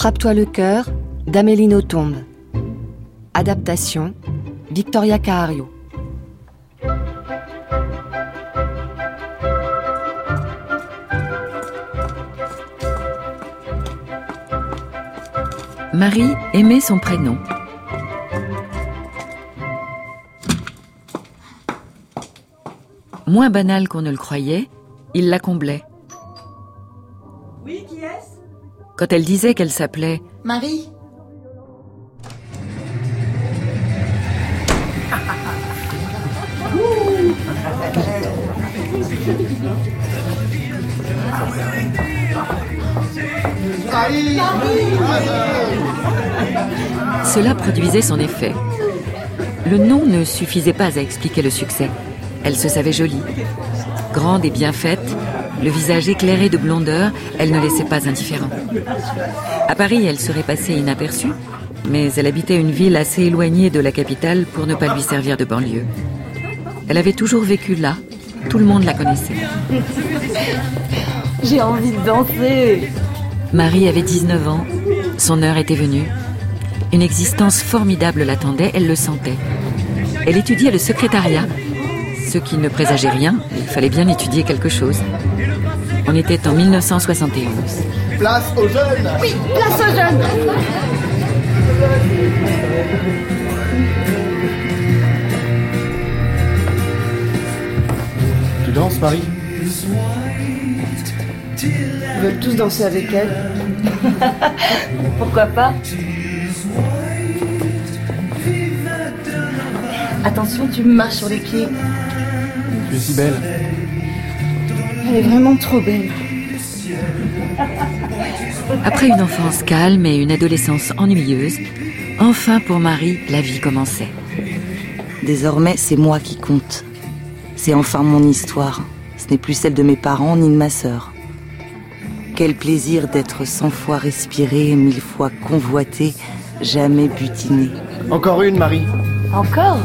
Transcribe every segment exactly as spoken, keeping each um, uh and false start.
Frappe-toi le cœur d'Amélie Nothomb. Adaptation Victoria Cahario. Marie aimait son prénom. Moins banal qu'on ne le croyait, il la comblait. Oui, qui est-ce ? Quand elle disait qu'elle s'appelait Marie. Cela produisait son effet. Le nom ne suffisait pas à expliquer le succès. Elle se savait jolie. Grande et bien faite, le visage éclairé de blondeur, elle ne laissait pas indifférent. À Paris, elle serait passée inaperçue, mais elle habitait une ville assez éloignée de la capitale pour ne pas lui servir de banlieue. Elle avait toujours vécu là. Tout le monde la connaissait. J'ai envie de danser. Marie avait dix-neuf ans. Son heure était venue. Une existence formidable l'attendait, elle le sentait. Elle étudiait le secrétariat. Ce qui ne présageait rien, il fallait bien étudier quelque chose. On était en mille neuf cent soixante et onze. Place aux jeunes. Oui, place aux jeunes. Tu danses, Marie? Ils veulent tous danser avec elle. Pourquoi pas? Attention, tu me marches sur les pieds. Tu es si belle. Elle est vraiment trop belle. Après une enfance calme et une adolescence ennuyeuse, enfin pour Marie, la vie commençait. Désormais, c'est moi qui compte. C'est enfin mon histoire. Ce n'est plus celle de mes parents ni de ma sœur. Quel plaisir d'être cent fois respiré, mille fois convoité, jamais butiné. Encore une, Marie. Encore?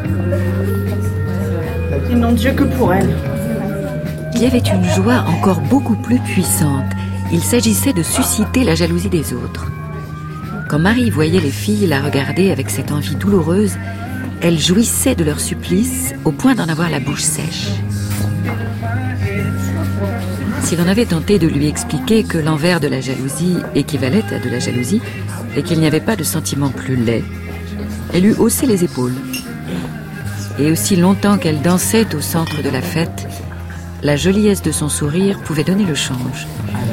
Et non Dieu que pour elle. Il y avait une joie encore beaucoup plus puissante. Il s'agissait de susciter la jalousie des autres. Quand Marie voyait les filles la regarder avec cette envie douloureuse, elle jouissait de leur supplice au point d'en avoir la bouche sèche. Si l'on avait tenté de lui expliquer que l'envers de la jalousie équivalait à de la jalousie et qu'il n'y avait pas de sentiment plus laid, elle eût haussé les épaules. Et aussi longtemps qu'elle dansait au centre de la fête, la joliesse de son sourire pouvait donner le change.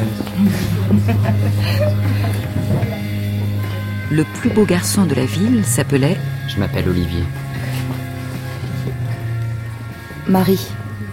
Le plus beau garçon de la ville s'appelait... Je m'appelle Olivier. Marie.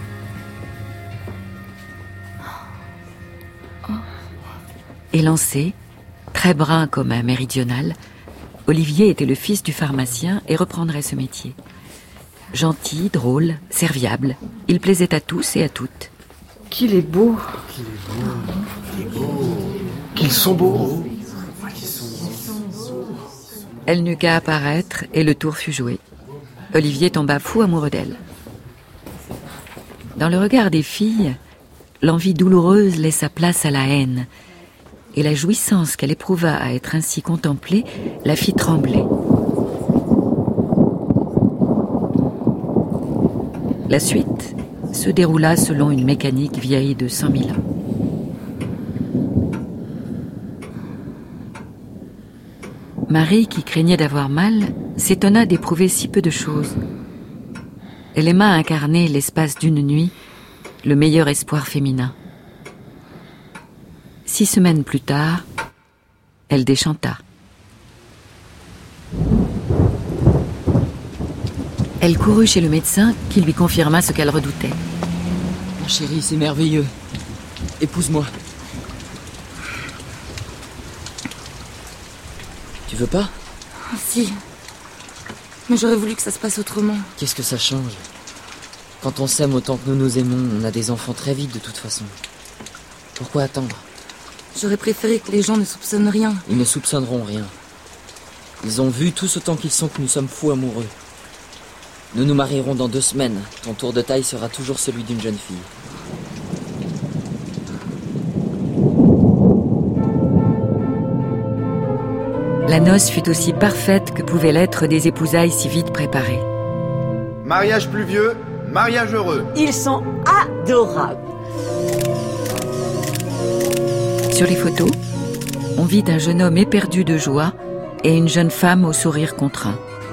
Élancé, très brun comme un méridional, Olivier était le fils du pharmacien et reprendrait ce métier. Gentil, drôle, serviable, il plaisait à tous et à toutes. Qu'il est beau. Qu'il est beau. Qu'il est beau. Qu'ils sont beaux. Elle n'eut qu'à apparaître et le tour fut joué. Olivier tomba fou amoureux d'elle. Dans le regard des filles, l'envie douloureuse laissa place à la haine, et la jouissance qu'elle éprouva à être ainsi contemplée la fit trembler. La suite se déroula selon une mécanique vieille de cent mille ans. Marie, qui craignait d'avoir mal, s'étonna d'éprouver si peu de choses. Elle aima incarner l'espace d'une nuit, le meilleur espoir féminin. Six semaines plus tard, elle déchanta. Elle courut chez le médecin qui lui confirma ce qu'elle redoutait. Ma chérie, c'est merveilleux. Épouse-moi. Tu veux pas? Oh, si. Mais j'aurais voulu que ça se passe autrement. Qu'est-ce que ça change? Quand on s'aime autant que nous nous aimons, on a des enfants très vite de toute façon. Pourquoi attendre? J'aurais préféré que les gens ne soupçonnent rien. Ils ne soupçonneront rien. Ils ont vu tous autant qu'ils sont que nous sommes fous amoureux. Nous nous marierons dans deux semaines. Ton tour de taille sera toujours celui d'une jeune fille. noces fut aussi parfaite que pouvaient l'être des épousailles si vite préparées. Mariage pluvieux, mariage heureux. Ils sont adorables. Sur les photos, on vit un jeune homme éperdu de joie et une jeune femme au sourire contraint.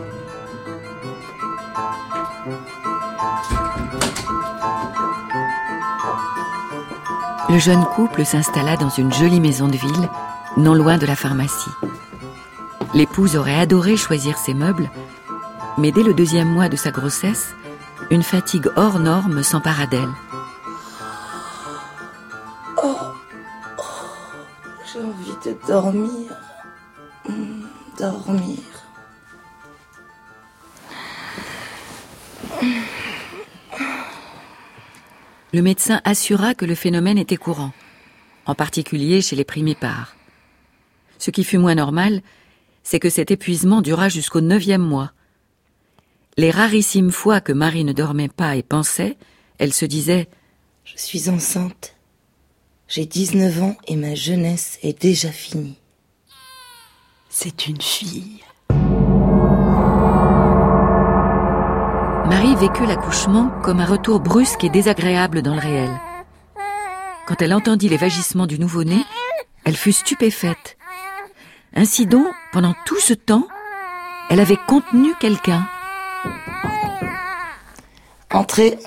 Le jeune couple s'installa dans une jolie maison de ville, non loin de la pharmacie. L'épouse aurait adoré choisir ses meubles, mais dès le deuxième mois de sa grossesse, une fatigue hors norme s'empara d'elle. Oh, oh, j'ai envie de dormir. Mmh, dormir. Le médecin assura que le phénomène était courant, en particulier chez les primipares. Ce qui fut moins normal, c'est que cet épuisement dura jusqu'au neuvième mois. Les rarissimes fois que Marie ne dormait pas et pensait, elle se disait « Je suis enceinte. J'ai dix-neuf ans et ma jeunesse est déjà finie. » C'est une fille. Marie vécut l'accouchement comme un retour brusque et désagréable dans le réel. Quand elle entendit les vagissements du nouveau-né, elle fut stupéfaite. Ainsi donc, pendant tout ce temps, elle avait contenu quelqu'un. Entrez.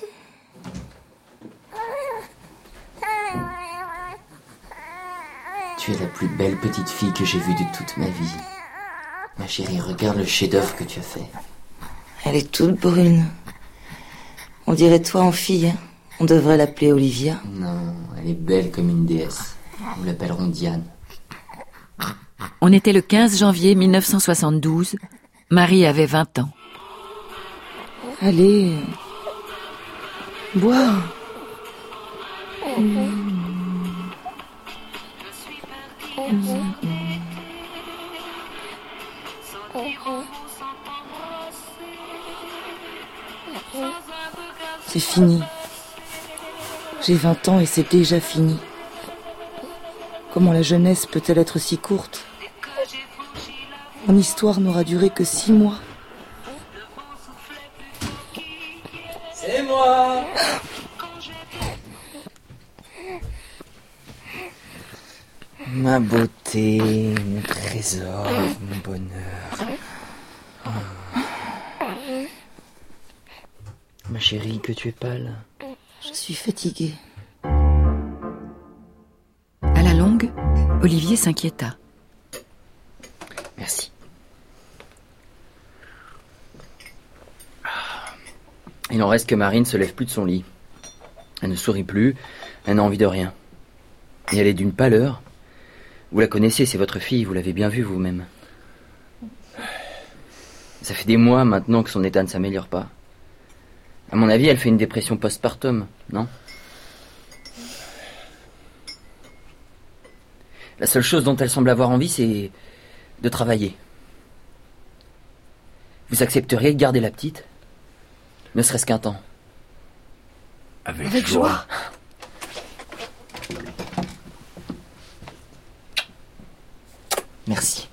Tu es la plus belle petite fille que j'ai vue de toute ma vie. Ma chérie, regarde le chef-d'œuvre que tu as fait. Elle est toute brune. On dirait toi en fille. On devrait l'appeler Olivia. Non, elle est belle comme une déesse. Nous l'appellerons Diane. On était le quinze janvier mille neuf cent soixante-douze. Marie avait vingt ans. Allez, bois. Mmh. Mmh. C'est fini. J'ai vingt ans et c'est déjà fini. Comment la jeunesse peut-elle être si courte? Mon histoire n'aura duré que six mois. C'est moi. Ma beauté, mon trésor, mon bonheur. Oh. Ma chérie, que tu es pâle. Je suis fatiguée. À la longue, Olivier s'inquiéta. Merci. Il en reste que Marie ne se lève plus de son lit. Elle ne sourit plus, elle n'a envie de rien. Et elle est d'une pâleur. Vous la connaissez, c'est votre fille, vous l'avez bien vue vous-même. Ça fait des mois maintenant que son état ne s'améliore pas. À mon avis, elle fait une dépression postpartum, non? La seule chose dont elle semble avoir envie, c'est de travailler. Vous accepteriez de garder la petite? Ne serait-ce qu'un temps. Avec, Avec joie. joie. Merci.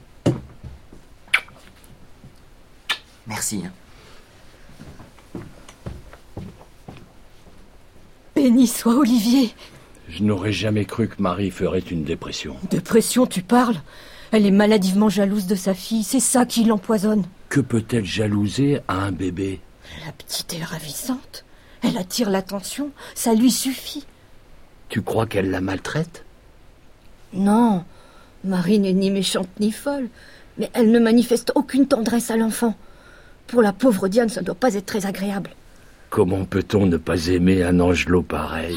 Merci. Béni soit Olivier. Je n'aurais jamais cru que Marie ferait une dépression. Dépression, tu parles? Elle est maladivement jalouse de sa fille, c'est ça qui l'empoisonne. Que peut-elle jalouser à un bébé? La petite est ravissante. Elle attire l'attention, ça lui suffit. Tu crois qu'elle la maltraite? Non, Marie n'est ni méchante ni folle, mais elle ne manifeste aucune tendresse à l'enfant. Pour la pauvre Diane, ça ne doit pas être très agréable. Comment peut-on ne pas aimer un angelot pareil?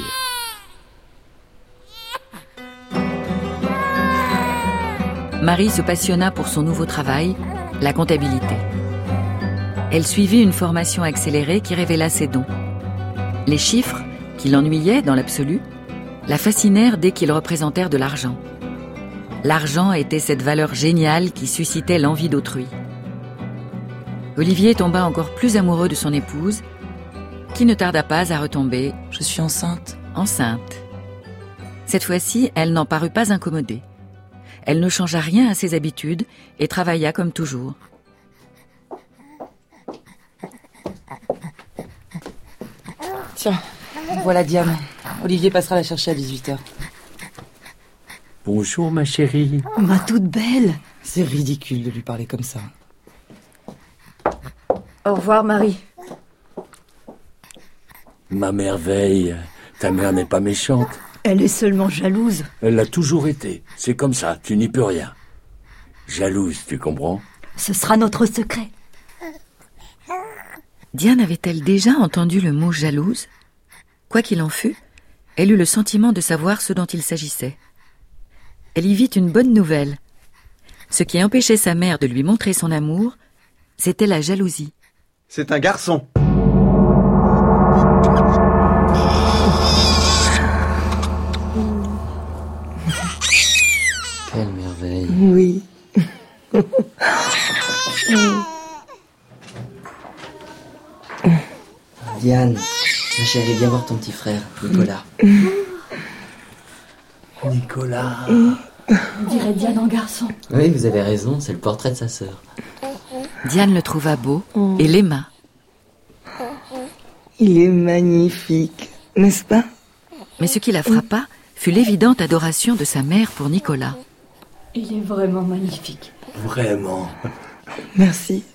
Marie se passionna pour son nouveau travail, la comptabilité. Elle suivit une formation accélérée qui révéla ses dons. Les chiffres, qui l'ennuyaient dans l'absolu, la fascinèrent dès qu'ils représentèrent de l'argent. L'argent était cette valeur géniale qui suscitait l'envie d'autrui. Olivier tomba encore plus amoureux de son épouse, qui ne tarda pas à retomber Je suis enceinte. enceinte. Cette fois-ci, elle n'en parut pas incommodée. Elle ne changea rien à ses habitudes et travailla comme toujours. Tiens, voilà Diane. Olivier passera la chercher à dix-huit heures. Bonjour ma chérie. Ma toute belle. C'est ridicule de lui parler comme ça. Au revoir, Marie. Ma merveille, ta mère n'est pas méchante. Elle est seulement jalouse. Elle l'a toujours été. C'est comme ça, tu n'y peux rien. Jalouse, tu comprends? Ce sera notre secret. Diane avait-elle déjà entendu le mot jalouse? Quoi qu'il en fût, elle eut le sentiment de savoir ce dont il s'agissait. Elle y vit une bonne nouvelle. Ce qui empêchait sa mère de lui montrer son amour, c'était la jalousie. C'est un garçon. Quelle merveille. Oui. Diane, ma chérie, viens voir ton petit frère, Nicolas. Nicolas. On dirait Diane en garçon. Oui, vous avez raison, c'est le portrait de sa sœur. Diane le trouva beau et l'aima. Il est magnifique, n'est-ce pas? Mais ce qui la frappa fut l'évidente adoration de sa mère pour Nicolas. Il est vraiment magnifique. Vraiment. Merci.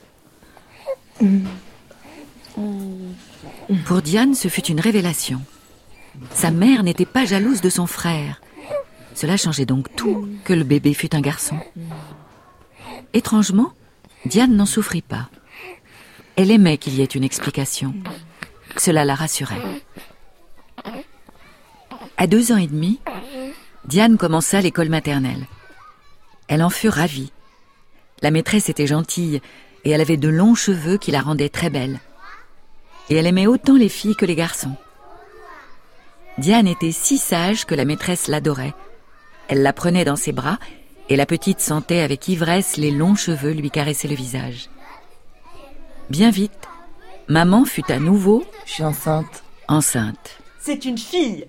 Pour Diane, ce fut une révélation. Sa mère n'était pas jalouse de son frère. Cela changeait donc tout que le bébé fût un garçon. Étrangement, Diane n'en souffrit pas. Elle aimait qu'il y ait une explication. Cela la rassurait. À deux ans et demi, Diane commença l'école maternelle. Elle en fut ravie. La maîtresse était gentille et elle avait de longs cheveux qui la rendaient très belle. Et elle aimait autant les filles que les garçons. Diane était si sage que la maîtresse l'adorait. Elle la prenait dans ses bras et la petite sentait avec ivresse les longs cheveux lui caresser le visage. Bien vite, maman fut à nouveau... Je suis enceinte. Enceinte. C'est une fille.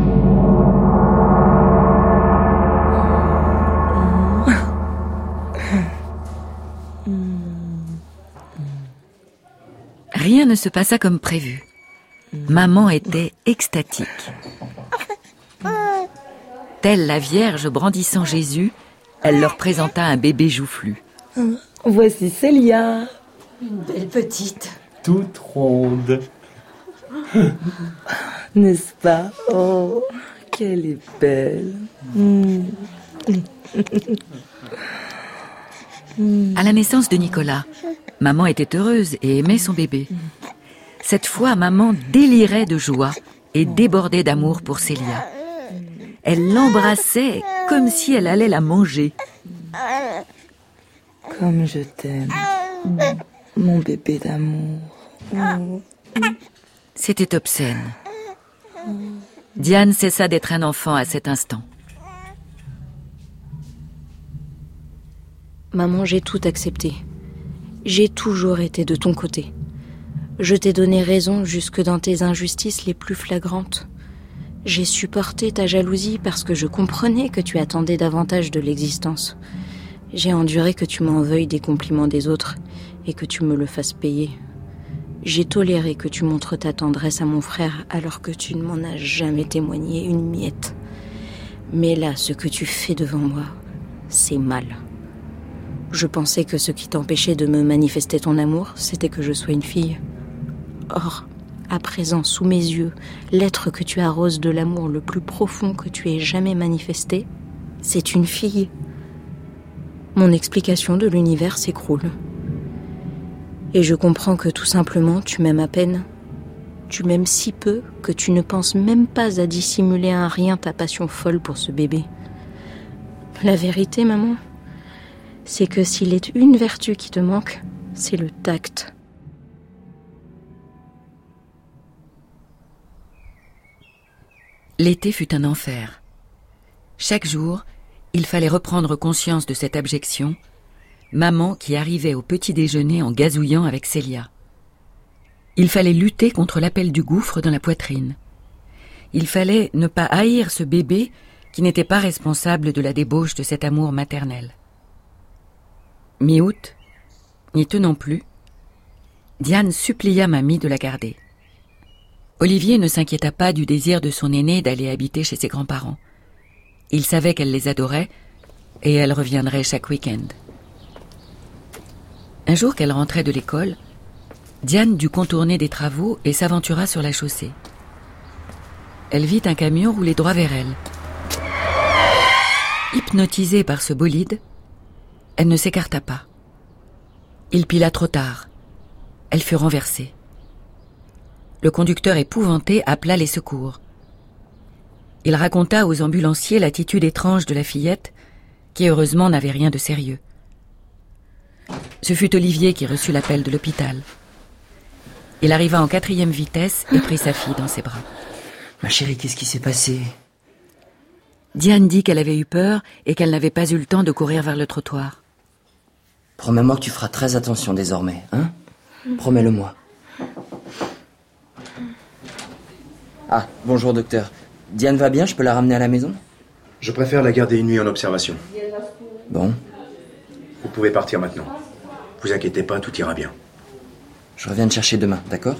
Rien ne se passa comme prévu. Maman était extatique. Telle la Vierge brandissant Jésus, elle leur présenta un bébé joufflu. Voici Célia. Une belle petite. Toute ronde. N'est-ce pas? Oh, qu'elle est belle. Mm. À la naissance de Nicolas, maman était heureuse et aimait son bébé. Cette fois, maman délirait de joie et débordait d'amour pour Célia. Elle l'embrassait comme si elle allait la manger. Comme je t'aime, mon bébé d'amour. C'était obscène. Diane cessa d'être un enfant à cet instant. Maman, j'ai tout accepté. J'ai toujours été de ton côté. Je t'ai donné raison jusque dans tes injustices les plus flagrantes. J'ai supporté ta jalousie parce que je comprenais que tu attendais davantage de l'existence. J'ai enduré que tu m'en veuilles des compliments des autres et que tu me le fasses payer. J'ai toléré que tu montres ta tendresse à mon frère alors que tu ne m'en as jamais témoigné une miette. Mais là, ce que tu fais devant moi, c'est mal. Je pensais que ce qui t'empêchait de me manifester ton amour, c'était que je sois une fille. Or, à présent, sous mes yeux, l'être que tu arroses de l'amour le plus profond que tu aies jamais manifesté, c'est une fille. Mon explication de l'univers s'écroule. Et je comprends que tout simplement, tu m'aimes à peine. Tu m'aimes si peu que tu ne penses même pas à dissimuler un rien ta passion folle pour ce bébé. La vérité, maman, c'est que s'il est une vertu qui te manque, c'est le tact. L'été fut un enfer. Chaque jour, il fallait reprendre conscience de cette abjection, maman qui arrivait au petit déjeuner en gazouillant avec Célia. Il fallait lutter contre l'appel du gouffre dans la poitrine. Il fallait ne pas haïr ce bébé qui n'était pas responsable de la débauche de cet amour maternel. Mi-août, n'y tenant plus, Diane supplia mamie de la garder. Olivier ne s'inquiéta pas du désir de son aînée d'aller habiter chez ses grands-parents. Il savait qu'elle les adorait et elle reviendrait chaque week-end. Un jour qu'elle rentrait de l'école, Diane dut contourner des travaux et s'aventura sur la chaussée. Elle vit un camion rouler droit vers elle. Hypnotisée par ce bolide, elle ne s'écarta pas. Il pila trop tard. Elle fut renversée. Le conducteur épouvanté appela les secours. Il raconta aux ambulanciers l'attitude étrange de la fillette, qui heureusement n'avait rien de sérieux. Ce fut Olivier qui reçut l'appel de l'hôpital. Il arriva en quatrième vitesse et prit sa fille dans ses bras. Ma chérie, qu'est-ce qui s'est passé? Diane dit qu'elle avait eu peur et qu'elle n'avait pas eu le temps de courir vers le trottoir. Promets-moi que tu feras très attention désormais, hein? Promets-le-moi. Ah, bonjour docteur. Diane va bien, je peux la ramener à la maison? Je préfère la garder une nuit en observation. Bon. Vous pouvez partir maintenant. Vous inquiétez pas, tout ira bien. Je reviens te chercher demain, d'accord?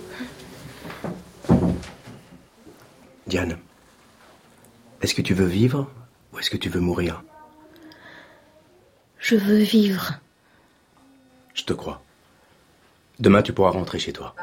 Diane, est-ce que tu veux vivre ou est-ce que tu veux mourir? Je veux vivre. Je te crois. Demain, tu pourras rentrer chez toi.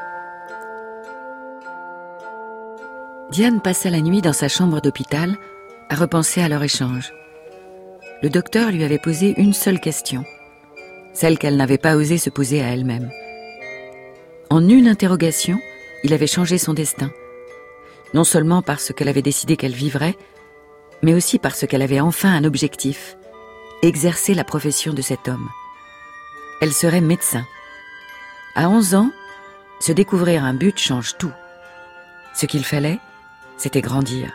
Diane passa la nuit dans sa chambre d'hôpital à repenser à leur échange. Le docteur lui avait posé une seule question, celle qu'elle n'avait pas osé se poser à elle-même. En une interrogation, il avait changé son destin, non seulement parce qu'elle avait décidé qu'elle vivrait, mais aussi parce qu'elle avait enfin un objectif, exercer la profession de cet homme. Elle serait médecin. À onze ans, se découvrir un but change tout. Ce qu'il fallait, c'était grandir.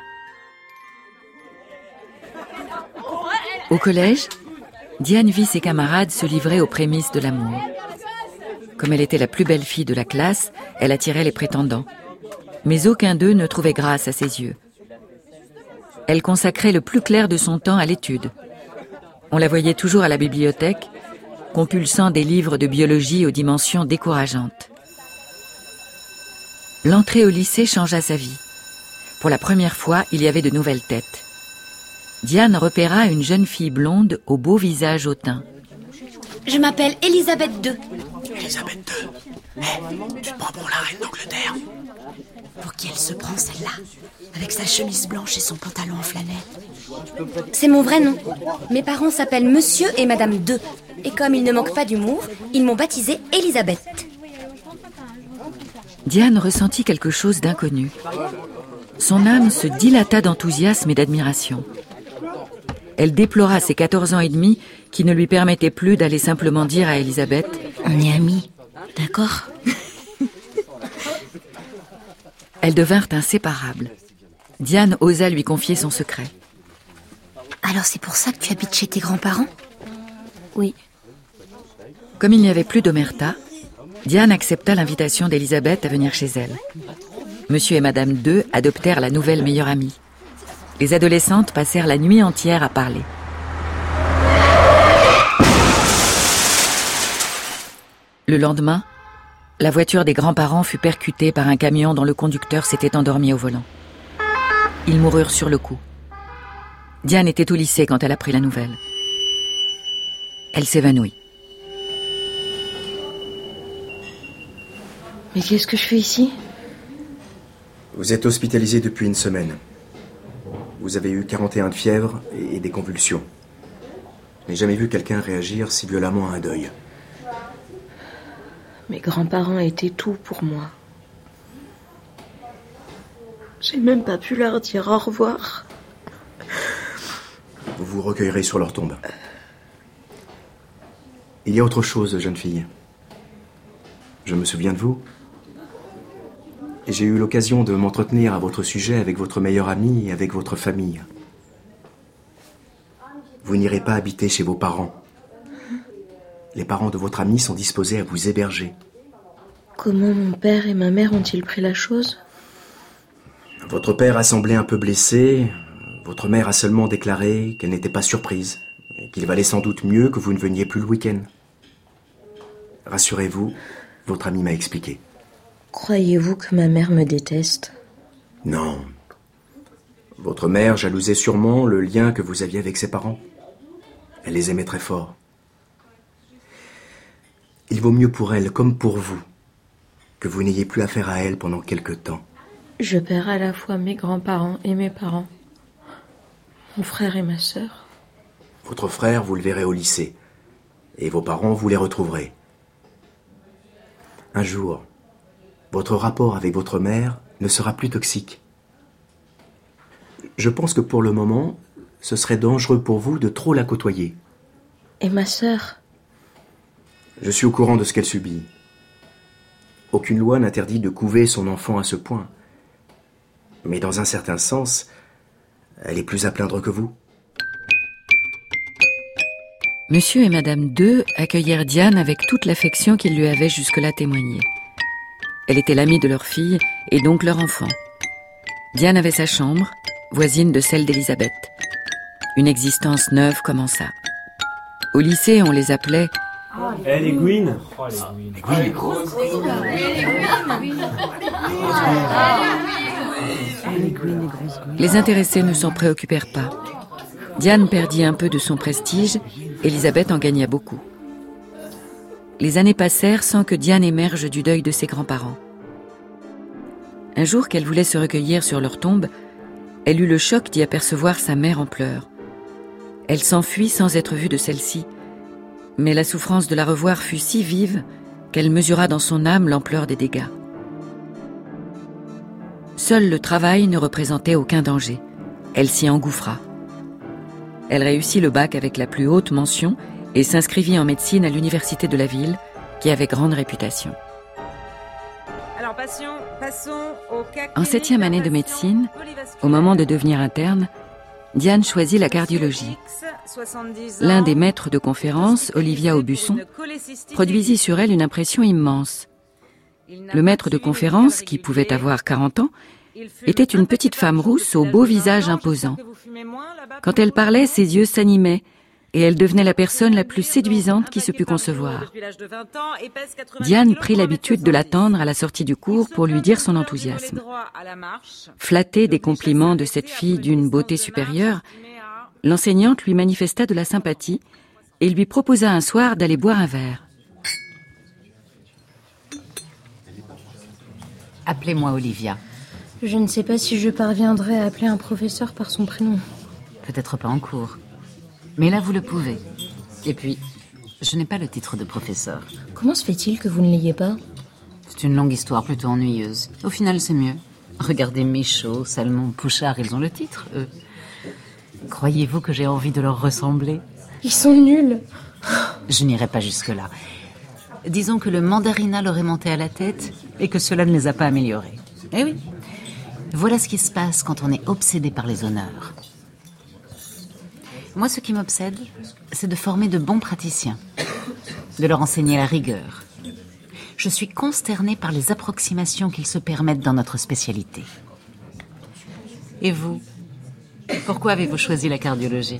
Au collège, Diane vit ses camarades se livrer aux prémices de l'amour. Comme elle était la plus belle fille de la classe, elle attirait les prétendants. Mais aucun d'eux ne trouvait grâce à ses yeux. Elle consacrait le plus clair de son temps à l'étude. On la voyait toujours à la bibliothèque, compulsant des livres de biologie aux dimensions décourageantes. L'entrée au lycée changea sa vie. Pour la première fois, il y avait de nouvelles têtes. Diane repéra une jeune fille blonde au beau visage hautain. Je m'appelle Elisabeth deux. Elisabeth deux. Hé, hey, tu te prends pour la reine d'Angleterre? Pour qui elle se prend, celle-là? Avec sa chemise blanche et son pantalon en flanelle. C'est mon vrai nom. Mes parents s'appellent Monsieur et Madame deux. Et comme ils ne manquent pas d'humour, ils m'ont baptisée Elisabeth. Diane ressentit quelque chose d'inconnu. Son âme se dilata d'enthousiasme et d'admiration. Elle déplora ses quatorze ans et demi qui ne lui permettaient plus d'aller simplement dire à Elisabeth « On est amis, d'accord ?» Elles devinrent inséparables. Diane osa lui confier son secret. « Alors c'est pour ça que tu habites chez tes grands-parents ?» Oui. Comme il n'y avait plus d'omerta, Diane accepta l'invitation d'Elisabeth à venir chez elle. Monsieur et Madame deux adoptèrent la nouvelle meilleure amie. Les adolescentes passèrent la nuit entière à parler. Le lendemain, la voiture des grands-parents fut percutée par un camion dont le conducteur s'était endormi au volant. Ils moururent sur le coup. Diane était au lycée quand elle apprit la nouvelle. Elle s'évanouit. Mais qu'est-ce que je fais ici? Vous êtes hospitalisé depuis une semaine. Vous avez eu quarante et un de fièvre et des convulsions. Je n'ai jamais vu quelqu'un réagir si violemment à un deuil. Mes grands-parents étaient tout pour moi. J'ai même pas pu leur dire au revoir. Vous vous recueillerez sur leur tombe. Il y a autre chose, jeune fille. Je me souviens de vous. Et j'ai eu l'occasion de m'entretenir à votre sujet avec votre meilleur ami et avec votre famille. Vous n'irez pas habiter chez vos parents. Les parents de votre ami sont disposés à vous héberger. Comment mon père et ma mère ont-ils pris la chose? Votre père a semblé un peu blessé. Votre mère a seulement déclaré qu'elle n'était pas surprise, et qu'il valait sans doute mieux que vous ne veniez plus le week-end. Rassurez-vous, votre amie m'a expliqué. Croyez-vous que ma mère me déteste? Non. Votre mère jalousait sûrement le lien que vous aviez avec ses parents. Elle les aimait très fort. Il vaut mieux pour elle, comme pour vous, que vous n'ayez plus affaire à elle pendant quelque temps. Je perds à la fois mes grands-parents et mes parents. Mon frère et ma sœur. Votre frère, vous le verrez au lycée. Et vos parents, vous les retrouverez. Un jour, votre rapport avec votre mère ne sera plus toxique. Je pense que pour le moment, ce serait dangereux pour vous de trop la côtoyer. Et ma sœur? Je suis au courant de ce qu'elle subit. Aucune loi n'interdit de couver son enfant à ce point. Mais dans un certain sens, elle est plus à plaindre que vous. Monsieur et Madame deux accueillèrent Diane avec toute l'affection qu'ils lui avaient jusque-là témoignée. Elle était l'amie de leur fille et donc leur enfant. Diane avait sa chambre, voisine de celle d'Elisabeth. Une existence neuve commença. Au lycée, on les appelait... Eh, les Gwyn Oh, les Gwyn. Les intéressés ne s'en préoccupèrent pas. Diane perdit un peu de son prestige, Elisabeth en gagna beaucoup. Les années passèrent sans que Diane émerge du deuil de ses grands-parents. Un jour qu'elle voulait se recueillir sur leur tombe, elle eut le choc d'y apercevoir sa mère en pleurs. Elle s'enfuit sans être vue de celle-ci, mais la souffrance de la revoir fut si vive qu'elle mesura dans son âme l'ampleur des dégâts. Seul le travail ne représentait aucun danger. Elle s'y engouffra. Elle réussit le bac avec la plus haute mention et s'inscrivit en médecine à l'université de la ville, qui avait grande réputation. Alors, passons, passons au cas En septième année de médecine, au moment de devenir interne, Diane choisit la cardiologie. L'un des maîtres de conférence, Olivia Aubusson, produisit sur elle une impression immense. Le maître de conférence, qui pouvait avoir quarante ans, était une petite femme rousse au beau visage imposant. Quand elle parlait, ses yeux s'animaient et elle devenait la personne la plus séduisante qui se pût concevoir. Diane prit l'habitude de l'attendre à la sortie du cours pour lui dire son enthousiasme. Flattée des compliments de cette fille d'une beauté supérieure, l'enseignante lui manifesta de la sympathie et lui proposa un soir d'aller boire un verre. Appelez-moi Olivia. Je ne sais pas si je parviendrai à appeler un professeur par son prénom. Peut-être pas en cours. Mais là, vous le pouvez. Et puis, je n'ai pas le titre de professeur. Comment se fait-il que vous ne l'ayez pas? C'est une longue histoire plutôt ennuyeuse. Au final, c'est mieux. Regardez Michaud, Salmon, Pouchard, ils ont le titre, eux. Croyez-vous que j'ai envie de leur ressembler? Ils sont nuls. Je n'irai pas jusque-là. Disons que le mandarinat leur est monté à la tête et que cela ne les a pas améliorés. Eh oui. Voilà ce qui se passe quand on est obsédé par les honneurs. Moi, ce qui m'obsède, c'est de former de bons praticiens, de leur enseigner la rigueur. Je suis consternée par les approximations qu'ils se permettent dans notre spécialité. Et vous? Pourquoi avez-vous choisi la cardiologie?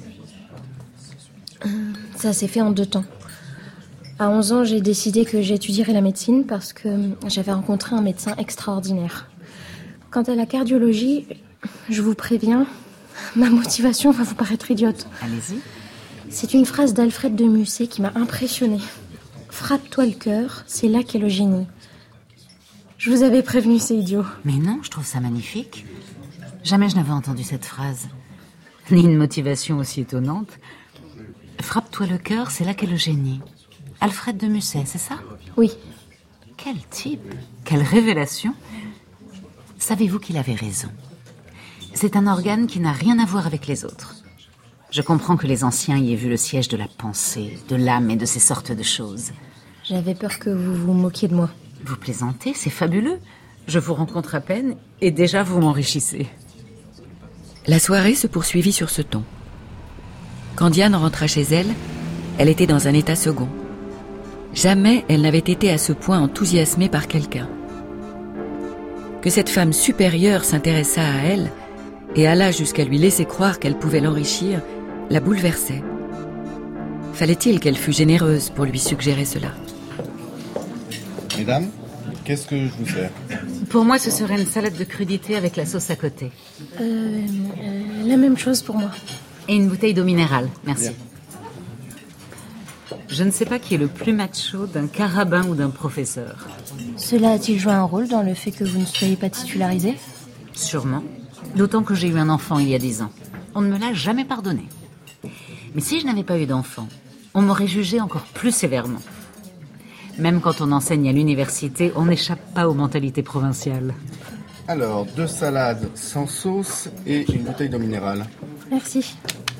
Ça s'est fait en deux temps. À onze ans, j'ai décidé que j'étudierais la médecine parce que j'avais rencontré un médecin extraordinaire. Quant à la cardiologie, je vous préviens, ma motivation va vous paraître idiote. Allez-y. C'est une phrase d'Alfred de Musset qui m'a impressionnée. Frappe-toi le cœur, c'est là qu'est le génie. Je vous avais prévenu, c'est idiot. Mais non, je trouve ça magnifique. Jamais je n'avais entendu cette phrase. Ni une motivation aussi étonnante. Frappe-toi le cœur, c'est là qu'est le génie. Alfred de Musset, c'est ça? Oui. Quel type! Quelle révélation! Savez-vous qu'il avait raison? C'est un organe qui n'a rien à voir avec les autres. Je comprends que les anciens y aient vu le siège de la pensée, de l'âme et de ces sortes de choses. J'avais peur que vous vous moquiez de moi. Vous plaisantez, c'est fabuleux. Je vous rencontre à peine et déjà vous m'enrichissez. La soirée se poursuivit sur ce ton. Quand Diane rentra chez elle, elle était dans un état second. Jamais elle n'avait été à ce point enthousiasmée par quelqu'un. Que cette femme supérieure s'intéressât à elle et alla jusqu'à lui laisser croire qu'elle pouvait l'enrichir, la bouleversait. Fallait-il qu'elle fût généreuse pour lui suggérer cela? Mesdames, qu'est-ce que je vous sers? Pour moi, ce serait une salade de crudité avec la sauce à côté. Euh, euh, la même chose pour moi. Et une bouteille d'eau minérale, merci. Bien. Je ne sais pas qui est le plus macho, d'un carabin ou d'un professeur. Cela a-t-il joué un rôle dans le fait que vous ne soyez pas titularisé? Sûrement. D'autant que j'ai eu un enfant il y a dix ans. On ne me l'a jamais pardonné. Mais si je n'avais pas eu d'enfant, on m'aurait jugé encore plus sévèrement. Même quand on enseigne à l'université, on n'échappe pas aux mentalités provinciales. Alors, deux salades sans sauce et une bouteille d'eau minérale. Merci.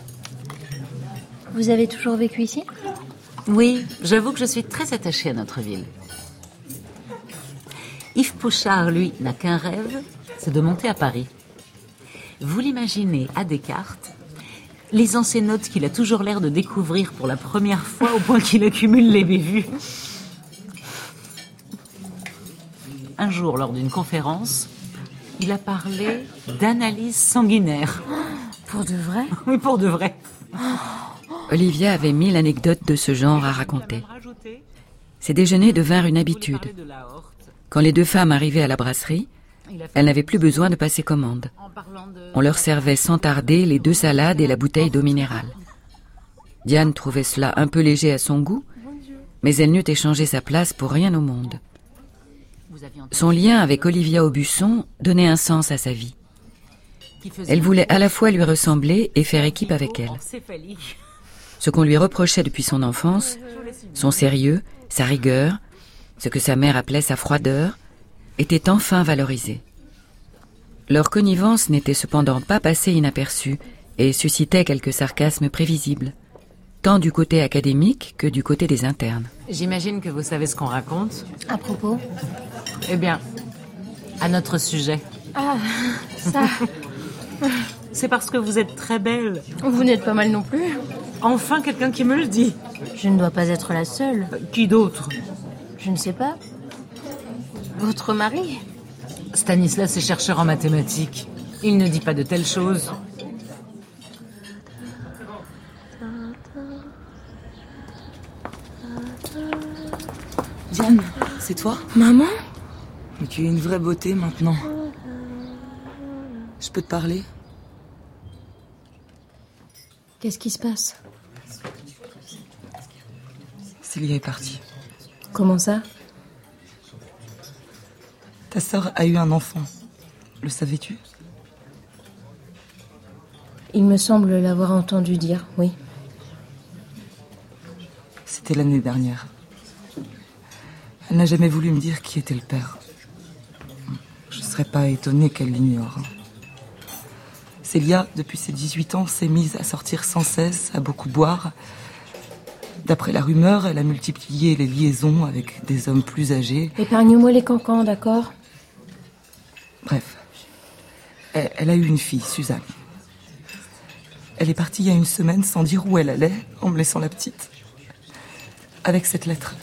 Vous avez toujours vécu ici? Oui, j'avoue que je suis très attachée à notre ville. Yves Pouchard, lui, n'a qu'un rêve, c'est de monter à Paris. Vous l'imaginez à Descartes, lisant ces notes qu'il a toujours l'air de découvrir pour la première fois au point qu'il accumule les bévues. Un jour, lors d'une conférence, il a parlé d'analyse sanguinaire. Pour de vrai? Oui, pour de vrai. Olivia avait mille anecdotes de ce genre à raconter. Ces déjeuners devinrent une habitude. Quand les deux femmes arrivaient à la brasserie, elles n'avaient plus besoin de passer commande. On leur servait sans tarder les deux salades et la bouteille d'eau minérale. Diane trouvait cela un peu léger à son goût, mais elle n'eût échangé sa place pour rien au monde. Son lien avec Olivia Aubusson donnait un sens à sa vie. Elle voulait à la fois lui ressembler et faire équipe avec elle. Ce qu'on lui reprochait depuis son enfance, son sérieux, sa rigueur, ce que sa mère appelait sa froideur, était enfin valorisé. Leur connivence n'était cependant pas passée inaperçue et suscitait quelques sarcasmes prévisibles, tant du côté académique que du côté des internes. J'imagine que vous savez ce qu'on raconte. À propos? Eh bien, à notre sujet. Ah, ça... C'est parce que vous êtes très belle. Vous n'êtes pas mal non plus. Enfin, quelqu'un qui me le dit. Je ne dois pas être la seule. Euh, qui d'autre? Je ne sais pas. Votre mari? Stanislas est chercheur en mathématiques. Il ne dit pas de telles choses. Diane, c'est toi? Maman? Mais tu es une vraie beauté maintenant. Je peux te parler? Qu'est-ce qui se passe? Célia est partie. Comment ça? Ta sœur a eu un enfant. Le savais-tu? Il me semble l'avoir entendu dire, oui. C'était l'année dernière. Elle n'a jamais voulu me dire qui était le père. Je ne serais pas étonnée qu'elle l'ignore. Célia, depuis ses dix-huit ans, s'est mise à sortir sans cesse, à beaucoup boire. D'après la rumeur, elle a multiplié les liaisons avec des hommes plus âgés. Épargne-moi les cancans, d'accord? Bref, elle, elle a eu une fille, Suzanne. Elle est partie il y a une semaine sans dire où elle allait, en me laissant la petite. Avec cette lettre.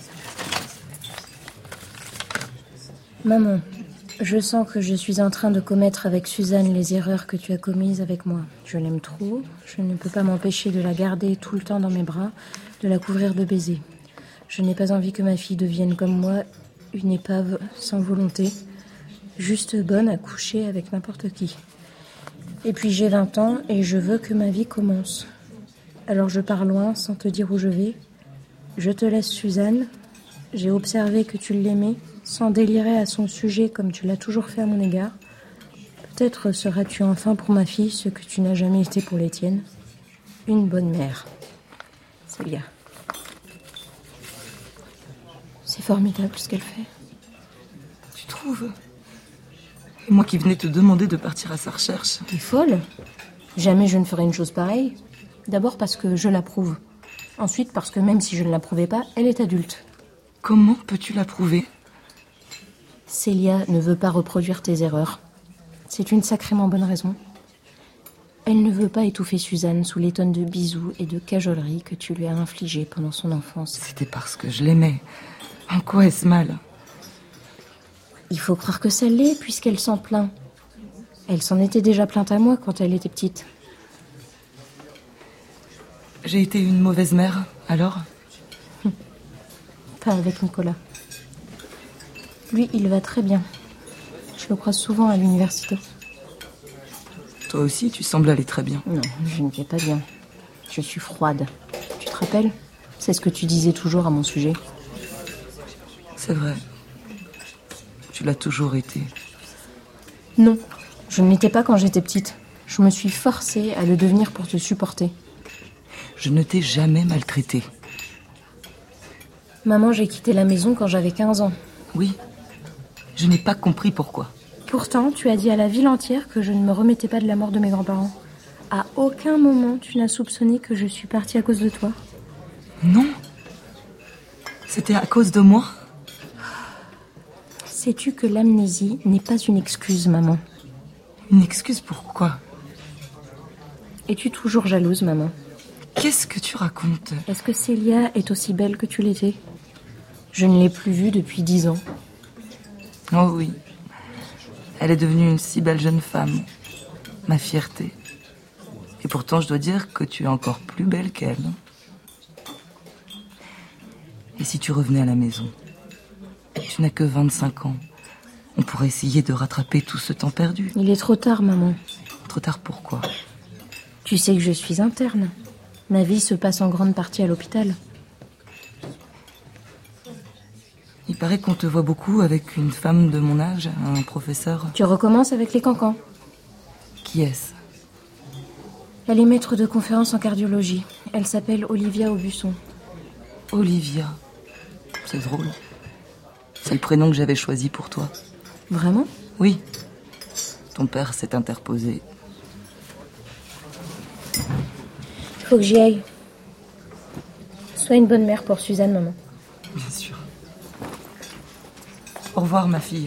Maman, je sens que je suis en train de commettre avec Suzanne les erreurs que tu as commises avec moi. Je l'aime trop, je ne peux pas m'empêcher de la garder tout le temps dans mes bras, de la couvrir de baisers. Je n'ai pas envie que ma fille devienne comme moi, une épave sans volonté, juste bonne à coucher avec n'importe qui. Et puis j'ai vingt ans et je veux que ma vie commence. Alors je pars loin sans te dire où je vais. Je te laisse Suzanne. J'ai observé que tu l'aimais, sans délirer à son sujet comme tu l'as toujours fait à mon égard. Peut-être seras-tu enfin pour ma fille ce que tu n'as jamais été pour les tiennes. Une bonne mère. Célia. C'est formidable ce qu'elle fait. Tu trouves? Et moi qui venais te demander de partir à sa recherche. T'es folle? Jamais je ne ferai une chose pareille. D'abord parce que je l'approuve. Ensuite parce que même si je ne l'approuvais pas, elle est adulte. Comment peux-tu l'approuver? Célia ne veut pas reproduire tes erreurs. C'est une sacrément bonne raison. Elle ne veut pas étouffer Suzanne sous les tonnes de bisous et de cajoleries que tu lui as infligées pendant son enfance. C'était parce que je l'aimais. En quoi est-ce mal? Il faut croire que ça l'est, puisqu'elle s'en plaint. Elle s'en était déjà plainte à moi quand elle était petite. J'ai été une mauvaise mère, alors ? Pas avec Nicolas. Lui, il va très bien. Je le croise souvent à l'université. Toi aussi, tu sembles aller très bien. Non, je ne vais pas bien. Je suis froide. Tu te rappelles ? C'est ce que tu disais toujours à mon sujet. C'est vrai. Tu l'as toujours été. Non, je ne l'étais pas quand j'étais petite. Je me suis forcée à le devenir pour te supporter. Je ne t'ai jamais maltraitée. Maman, j'ai quitté la maison quand j'avais quinze ans. Oui. Je n'ai pas compris pourquoi. Pourtant, tu as dit à la ville entière que je ne me remettais pas de la mort de mes grands-parents. À aucun moment, tu n'as soupçonné que je suis partie à cause de toi. Non. C'était à cause de moi. Sais-tu que l'amnésie n'est pas une excuse, maman? Une excuse pour quoi? Es-tu toujours jalouse, maman? Qu'est-ce que tu racontes? Est-ce que Célia est aussi belle que tu l'étais? Je ne l'ai plus vue depuis dix ans. Oh oui. Elle est devenue une si belle jeune femme. Ma fierté. Et pourtant, je dois dire que tu es encore plus belle qu'elle. Et si tu revenais à la maison? Tu n'as que vingt-cinq ans. On pourrait essayer de rattraper tout ce temps perdu. Il est trop tard, maman. Trop tard pourquoi? Tu sais que je suis interne. Ma vie se passe en grande partie à l'hôpital. Il paraît qu'on te voit beaucoup avec une femme de mon âge, un professeur. Tu recommences avec les cancans. Qui est-ce? Elle est maître de conférence en cardiologie. Elle s'appelle Olivia Aubusson. Olivia. C'est drôle. C'est le prénom que j'avais choisi pour toi. Vraiment? Oui. Ton père s'est interposé. Il faut que j'y aille. Sois une bonne mère pour Suzanne, maman. Bien sûr. Au revoir, ma fille.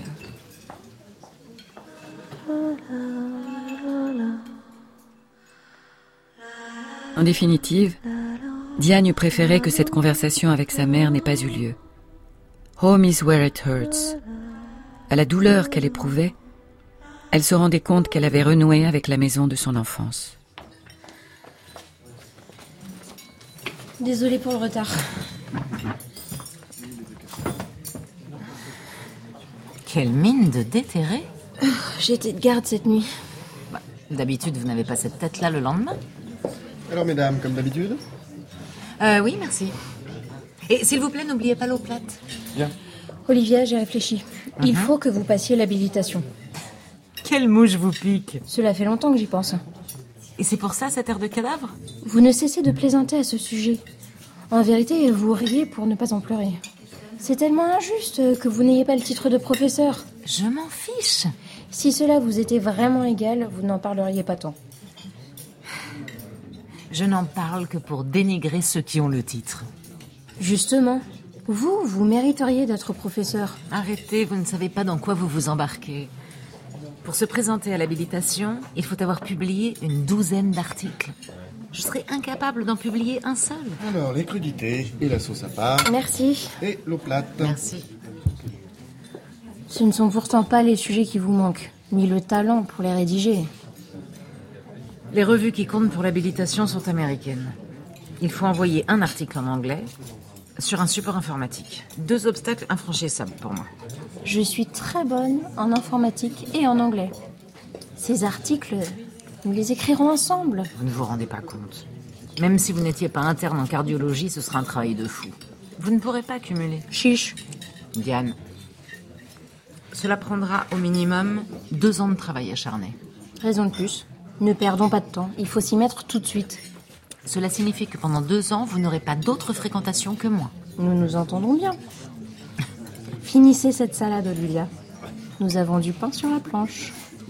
En définitive, Diane eût préféré que cette conversation avec sa mère n'ait pas eu lieu. Home is where it hurts. À la douleur qu'elle éprouvait, elle se rendait compte qu'elle avait renoué avec la maison de son enfance. Désolée pour le retard. Quelle mine de déterré. J'ai été de garde cette nuit. Bah, d'habitude, vous n'avez pas cette tête-là le lendemain. Alors, mesdames, comme d'habitude? Euh, oui, merci. Et s'il vous plaît, n'oubliez pas l'eau plate. Bien. Olivia, j'ai réfléchi. Uh-huh. Il faut que vous passiez l'habilitation. Quelle mouche vous pique. Cela fait longtemps que j'y pense. Et c'est pour ça, cette air de cadavre? Vous ne cessez de plaisanter à ce sujet. En vérité, vous riez pour ne pas en pleurer. C'est tellement injuste que vous n'ayez pas le titre de professeur. Je m'en fiche. Si cela vous était vraiment égal, vous n'en parleriez pas tant. Je n'en parle que pour dénigrer ceux qui ont le titre. Justement, vous, vous mériteriez d'être professeur. Arrêtez, vous ne savez pas dans quoi vous vous embarquez. Pour se présenter à l'habilitation, il faut avoir publié une douzaine d'articles. Je serais incapable d'en publier un seul. Alors, les crudités et la sauce à part. Merci. Et l'eau plate. Merci. Ce ne sont pourtant pas les sujets qui vous manquent, ni le talent pour les rédiger. Les revues qui comptent pour l'habilitation sont américaines. Il faut envoyer un article en anglais sur un support informatique. Deux obstacles infranchissables pour moi. Je suis très bonne en informatique et en anglais. Ces articles, nous les écrirons ensemble. Vous ne vous rendez pas compte. Même si vous n'étiez pas interne en cardiologie, ce sera un travail de fou. Vous ne pourrez pas cumuler. Chiche. Diane, cela prendra au minimum deux ans de travail acharné. Raison de plus. Ne perdons pas de temps. Il faut s'y mettre tout de suite. Cela signifie que pendant deux ans, vous n'aurez pas d'autre fréquentation que moi. Nous nous entendons bien. Finissez cette salade, Olivia. Nous avons du pain sur la planche.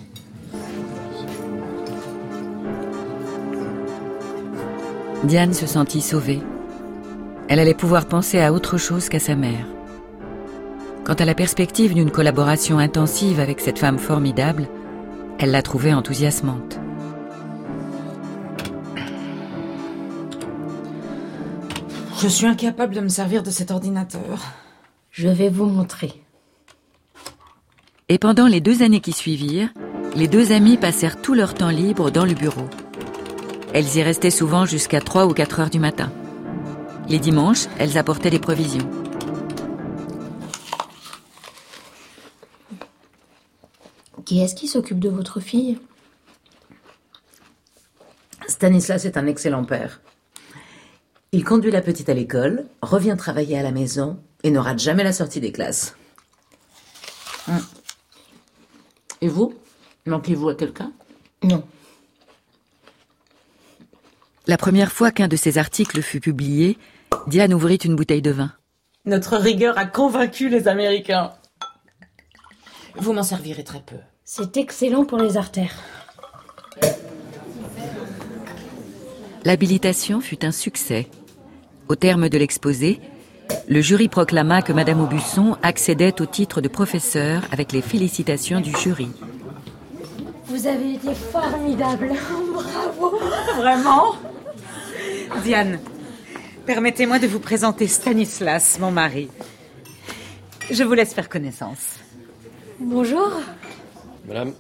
Diane se sentit sauvée. Elle allait pouvoir penser à autre chose qu'à sa mère. Quant à la perspective d'une collaboration intensive avec cette femme formidable, elle la trouvait enthousiasmante. Je suis incapable de me servir de cet ordinateur. Je vais vous montrer. Et pendant les deux années qui suivirent, Les deux amies passèrent tout leur temps libre dans le bureau. Elles y restaient souvent jusqu'à trois ou quatre heures du matin. Les dimanches, elles apportaient des provisions. Qui est-ce qui s'occupe de votre fille? Stanislas est un excellent père. Il conduit la petite à l'école, revient travailler à la maison et ne rate jamais la sortie des classes. Hum. Et vous? Manquez-vous à quelqu'un? Non. La première fois qu'un de ces articles fut publié, Diane ouvrit une bouteille de vin. Notre rigueur a convaincu les Américains. Vous m'en servirez très peu. C'est excellent pour les artères. L'habilitation fut un succès. Au terme de l'exposé, le jury proclama que Madame Aubusson accédait au titre de professeur avec les félicitations du jury. Vous avez été formidable. Bravo. Vraiment? Diane, permettez-moi de vous présenter Stanislas, mon mari. Je vous laisse faire connaissance. Bonjour. Madame.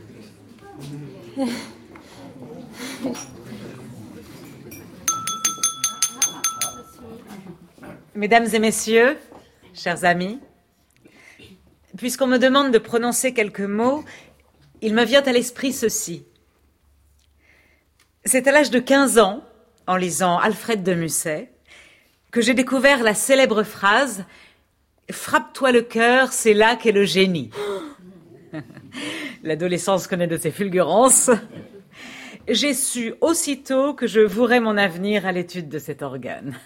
Mesdames et messieurs, chers amis, puisqu'on me demande de prononcer quelques mots, il me vient à l'esprit ceci. C'est à l'âge de quinze ans, en lisant Alfred de Musset, que j'ai découvert la célèbre phrase « Frappe-toi le cœur, c'est là qu'est le génie ». L'adolescence connaît de ses fulgurances. J'ai su aussitôt que je vouerais mon avenir à l'étude de cet organe.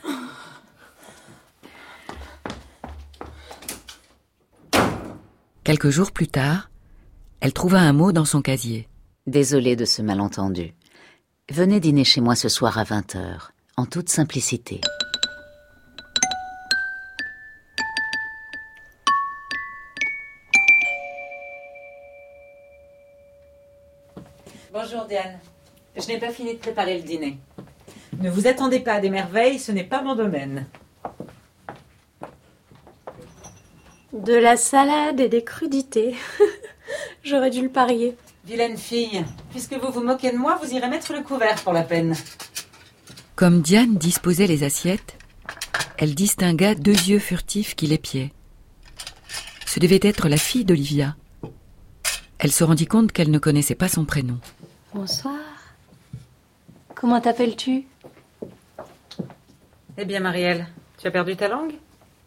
Quelques jours plus tard, elle trouva un mot dans son casier. Désolée de ce malentendu. Venez dîner chez moi ce soir à vingt heures, en toute simplicité. Bonjour Diane. Je n'ai pas fini de préparer le dîner. Ne vous attendez pas à des merveilles, ce n'est pas mon domaine. De la salade et des crudités. J'aurais dû le parier. Vilaine fille, puisque vous vous moquez de moi, vous irez mettre le couvert pour la peine. Comme Diane disposait les assiettes, elle distingua deux yeux furtifs qui l'épiaient. Ce devait être la fille d'Olivia. Elle se rendit compte qu'elle ne connaissait pas son prénom. Bonsoir. Comment t'appelles-tu? Eh bien, Marielle, tu as perdu ta langue?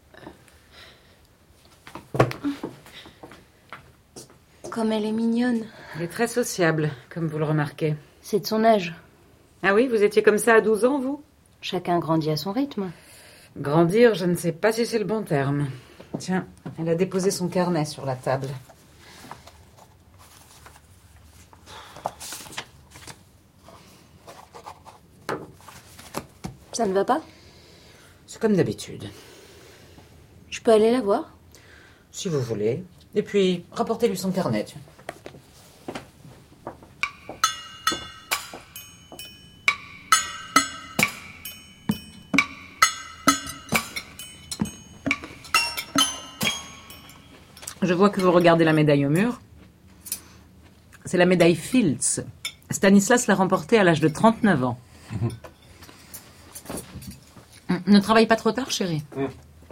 Comme elle est mignonne. Elle est très sociable, comme vous le remarquez. C'est de son âge. Ah oui, vous étiez comme ça à douze ans, vous? Chacun grandit à son rythme. Grandir, je ne sais pas si c'est le bon terme. Tiens, elle a déposé son carnet sur la table. Ça ne va pas? C'est comme d'habitude. Je peux aller la voir? Si vous voulez. Et puis, rapportez-lui son carnet. Tiens. Je vois que vous regardez la médaille au mur. C'est la médaille Fields. Stanislas l'a remportée à l'âge de trente-neuf ans. Ne travaille pas trop tard, chérie. Mm.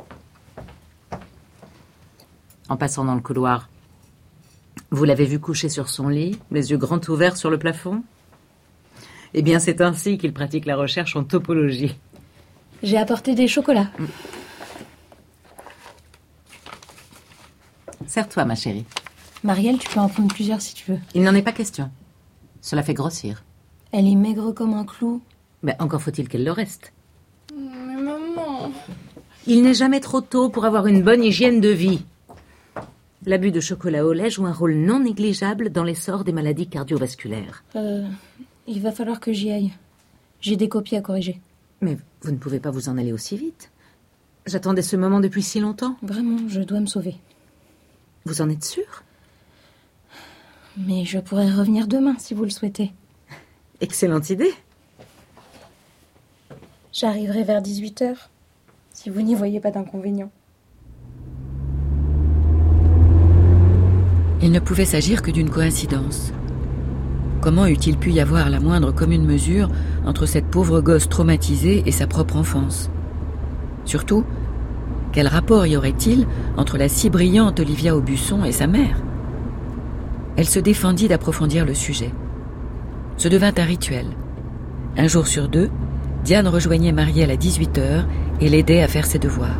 En passant dans le couloir, vous l'avez vu couché sur son lit, les yeux grands ouverts sur le plafond? Eh bien, c'est ainsi qu'il pratique la recherche en topologie. J'ai apporté des chocolats. Mm. Serre-toi, ma chérie. Marielle, tu peux en prendre plusieurs si tu veux. Il n'en est pas question. Cela fait grossir. Elle est maigre comme un clou. Mais encore faut-il qu'elle le reste. Mais maman... Il n'est jamais trop tôt pour avoir une bonne hygiène de vie. L'abus de chocolat au lait joue un rôle non négligeable dans l'essor des maladies cardiovasculaires. Euh, il va falloir que j'y aille. J'ai des copies à corriger. Mais vous ne pouvez pas vous en aller aussi vite. J'attendais ce moment depuis si longtemps. Vraiment, je dois me sauver. Vous en êtes sûre? Mais je pourrais revenir demain, si vous le souhaitez. Excellente idée. J'arriverai vers dix-huit heures, si vous n'y voyez pas d'inconvénient. Il ne pouvait s'agir que d'une coïncidence. Comment eût-il pu y avoir la moindre commune mesure entre cette pauvre gosse traumatisée et sa propre enfance? Surtout, quel rapport y aurait-il entre la si brillante Olivia Aubusson et sa mère? Elle se défendit d'approfondir le sujet. Ce devint un rituel. Un jour sur deux, Diane rejoignait Marielle à dix-huit heures et l'aidait à faire ses devoirs.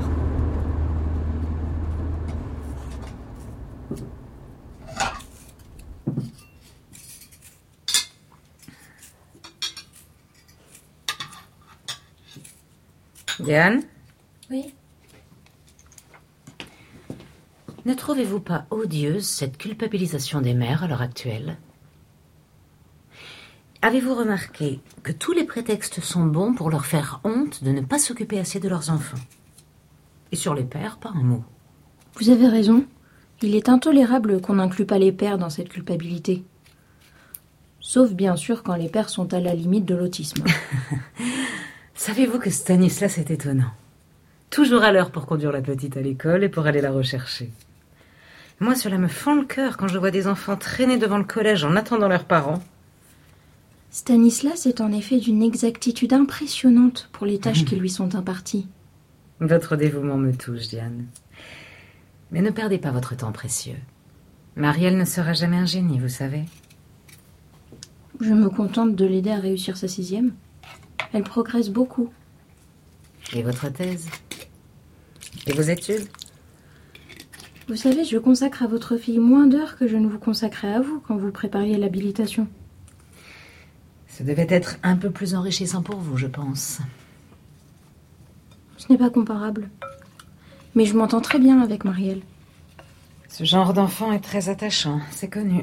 Diane? Oui. Ne trouvez-vous pas odieuse cette culpabilisation des mères à l'heure actuelle? Avez-vous remarqué que tous les prétextes sont bons pour leur faire honte de ne pas s'occuper assez de leurs enfants? Et sur les pères, pas un mot. Vous avez raison. Il est intolérable qu'on n'inclue pas les pères dans cette culpabilité. Sauf bien sûr quand les pères sont à la limite de l'autisme. Savez-vous que Stanislas est étonnant? Toujours à l'heure pour conduire la petite à l'école et pour aller la rechercher. Moi, cela me fend le cœur quand je vois des enfants traîner devant le collège en attendant leurs parents. Stanislas est en effet d'une exactitude impressionnante pour les tâches qui lui sont imparties. Votre dévouement me touche, Diane. Mais ne perdez pas votre temps précieux. Marielle ne sera jamais un génie, vous savez. Je me contente de l'aider à réussir sa sixième. Elle progresse beaucoup. Et votre thèse? Et vos études? Vous savez, je consacre à votre fille moins d'heures que je ne vous consacrais à vous quand vous prépariez l'habilitation. Ça devait être Un peu plus enrichissant pour vous, je pense. Ce n'est pas comparable. Mais je m'entends très bien avec Marielle. Ce genre d'enfant est très attachant, c'est connu.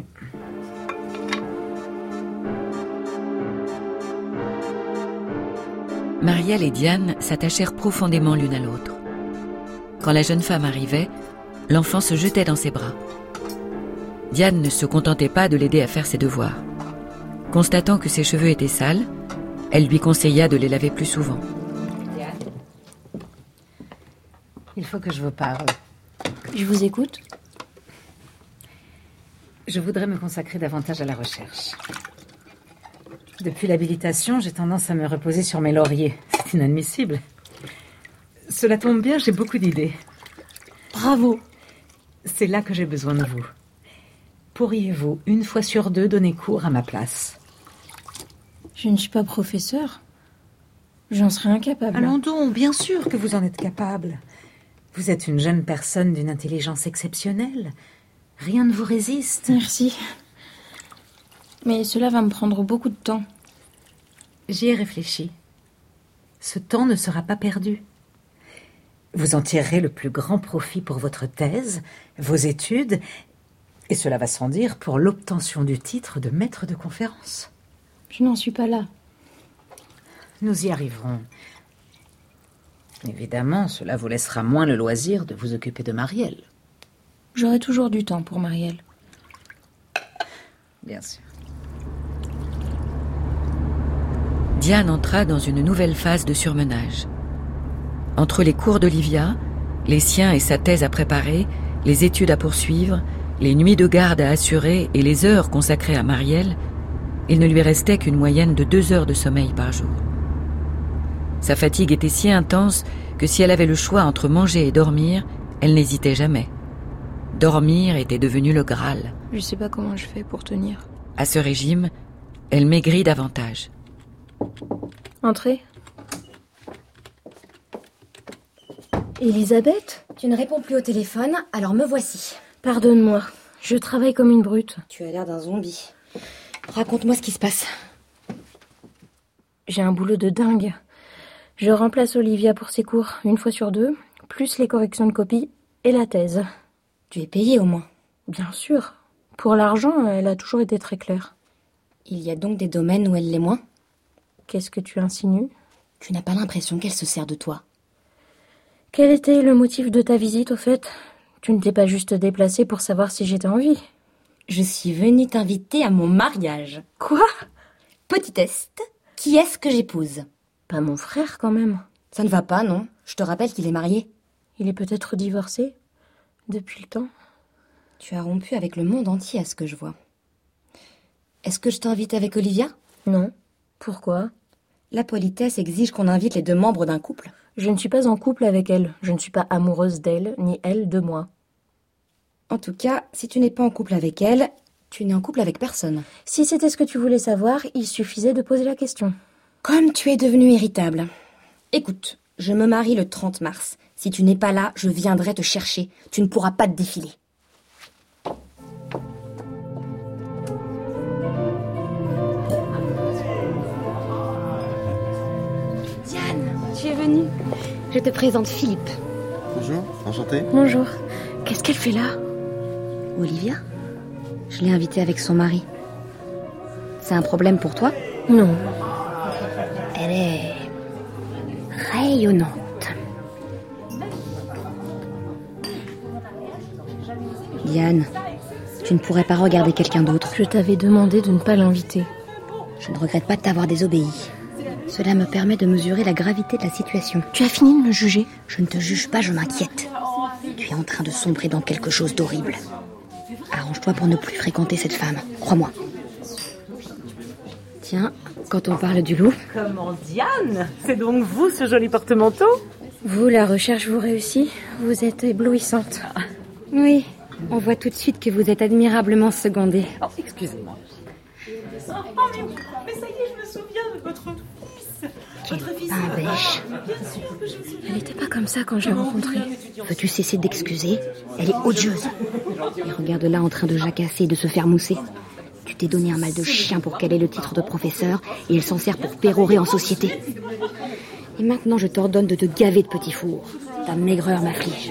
Marielle et Diane s'attachèrent profondément l'une à l'autre. Quand la jeune femme arrivait, l'enfant se jetait dans ses bras. Diane ne se contentait pas de l'aider à faire ses devoirs. Constatant que ses cheveux étaient sales, elle lui conseilla de les laver plus souvent. Diane, il faut que je vous parle. Je vous écoute. Je voudrais me consacrer davantage à la recherche. Depuis l'habilitation, j'ai tendance à me reposer sur mes lauriers. C'est inadmissible. Cela tombe bien, j'ai beaucoup d'idées. Bravo. C'est là que j'ai besoin de vous. Pourriez-vous, une fois sur deux, donner cours à ma place? Je ne suis pas professeur. J'en serais incapable. Allons donc, bien sûr que vous en êtes capable. Vous êtes une jeune personne d'une intelligence exceptionnelle. Rien ne vous résiste. Merci. Mais cela va me prendre beaucoup de temps. J'y ai réfléchi. Ce temps ne sera pas perdu. Vous en tirerez le plus grand profit pour votre thèse, vos études, et cela va sans dire pour l'obtention du titre de maître de conférence. Je n'en suis pas là. Nous y arriverons. Évidemment, cela vous laissera moins le loisir de vous occuper de Marielle. J'aurai toujours du temps pour Marielle. Bien sûr. Diane entra dans une nouvelle phase de surmenage. Entre les cours d'Olivia, les siens et sa thèse à préparer, les études à poursuivre, les nuits de garde à assurer et les heures consacrées à Marielle, il ne lui restait qu'une moyenne de deux heures de sommeil par jour. Sa fatigue était si intense que si elle avait le choix entre manger et dormir, elle n'hésitait jamais. Dormir était devenu le Graal. Je sais pas comment je fais pour tenir. À ce régime, elle maigrit davantage. Entrez. Elisabeth? Tu ne réponds plus au téléphone, alors me voici. Pardonne-moi, je travaille comme une brute. Tu as l'air d'un zombie. Raconte-moi ce qui se passe. J'ai un boulot de dingue. Je remplace Olivia pour ses cours, une fois sur deux, plus les corrections de copie et la thèse. Tu es payée au moins? Bien sûr. Pour l'argent, elle a toujours été très claire. Il y a donc des domaines où elle l'est moins? Qu'est-ce que tu insinues? Tu n'as pas l'impression qu'elle se sert de toi? Quel était le motif de ta visite, au fait? Tu ne t'es pas juste déplacée pour savoir si j'étais en vie? Je suis venue t'inviter à mon mariage. Quoi? Petit test. Qui est-ce que j'épouse? Pas mon frère, quand même. Ça ne va pas, non? Je te rappelle qu'il est marié. Il est peut-être divorcé? Depuis le temps? Tu as rompu avec le monde entier, à ce que je vois. Est-ce que je t'invite avec Olivia? Non. Pourquoi? La politesse exige qu'on invite les deux membres d'un couple. Je ne suis pas en couple avec elle. Je ne suis pas amoureuse d'elle, ni elle de moi. En tout cas, si tu n'es pas en couple avec elle, tu n'es en couple avec personne. Si c'était ce que tu voulais savoir, il suffisait de poser la question. Comme tu es devenue irritable. Écoute, je me marie le trente mars. Si tu n'es pas là, je viendrai te chercher. Tu ne pourras pas te défiler. Diane, tu es venue. Je te présente Philippe. Bonjour, enchanté. Bonjour. Qu'est-ce qu'elle fait là? Olivia? Je l'ai invitée avec son mari. C'est un problème pour toi? Non. Elle est rayonnante. Diane, tu ne pourrais pas regarder quelqu'un d'autre. Je t'avais demandé de ne pas l'inviter. Je ne regrette pas de t'avoir désobéi. Cela me permet de mesurer la gravité de la situation. Tu as fini de me juger? Je ne te juge pas, je m'inquiète. Tu es en train de sombrer dans quelque chose d'horrible. Arrange-toi pour ne plus fréquenter cette femme, crois-moi. Tiens, quand on parle du loup... Comment, Diane? C'est donc vous, ce joli porte-manteau? Vous, la recherche vous réussit. Vous êtes éblouissante. Oui, on voit tout de suite que vous êtes admirablement secondée. Oh, excusez-moi. Oh, mais, mais ça y est, je me souviens de votre fils. Votre fils. Un bêche. Elle n'était pas comme ça quand je l'ai rencontrée. Veux-tu cesser d'excuser? Elle est odieuse. Et regarde là en train de jacasser et de se faire mousser. Tu t'es donné un mal de chien pour qu'elle ait le titre de professeur et elle s'en sert pour pérorer en société. Et maintenant je t'ordonne de te gaver de petits fours. Ta maigreur m'afflige.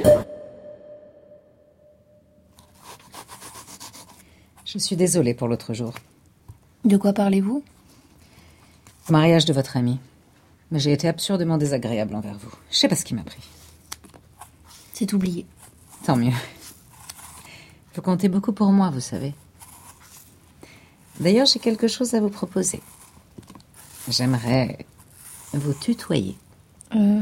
Je suis désolée pour l'autre jour. De quoi parlez-vous? Mariage de votre ami. Mais j'ai été absurdement désagréable envers vous. Je sais pas ce qui m'a pris. C'est oublié. Tant mieux. Vous comptez beaucoup pour moi, vous savez. D'ailleurs, j'ai quelque chose à vous proposer. J'aimerais vous tutoyer. Euh...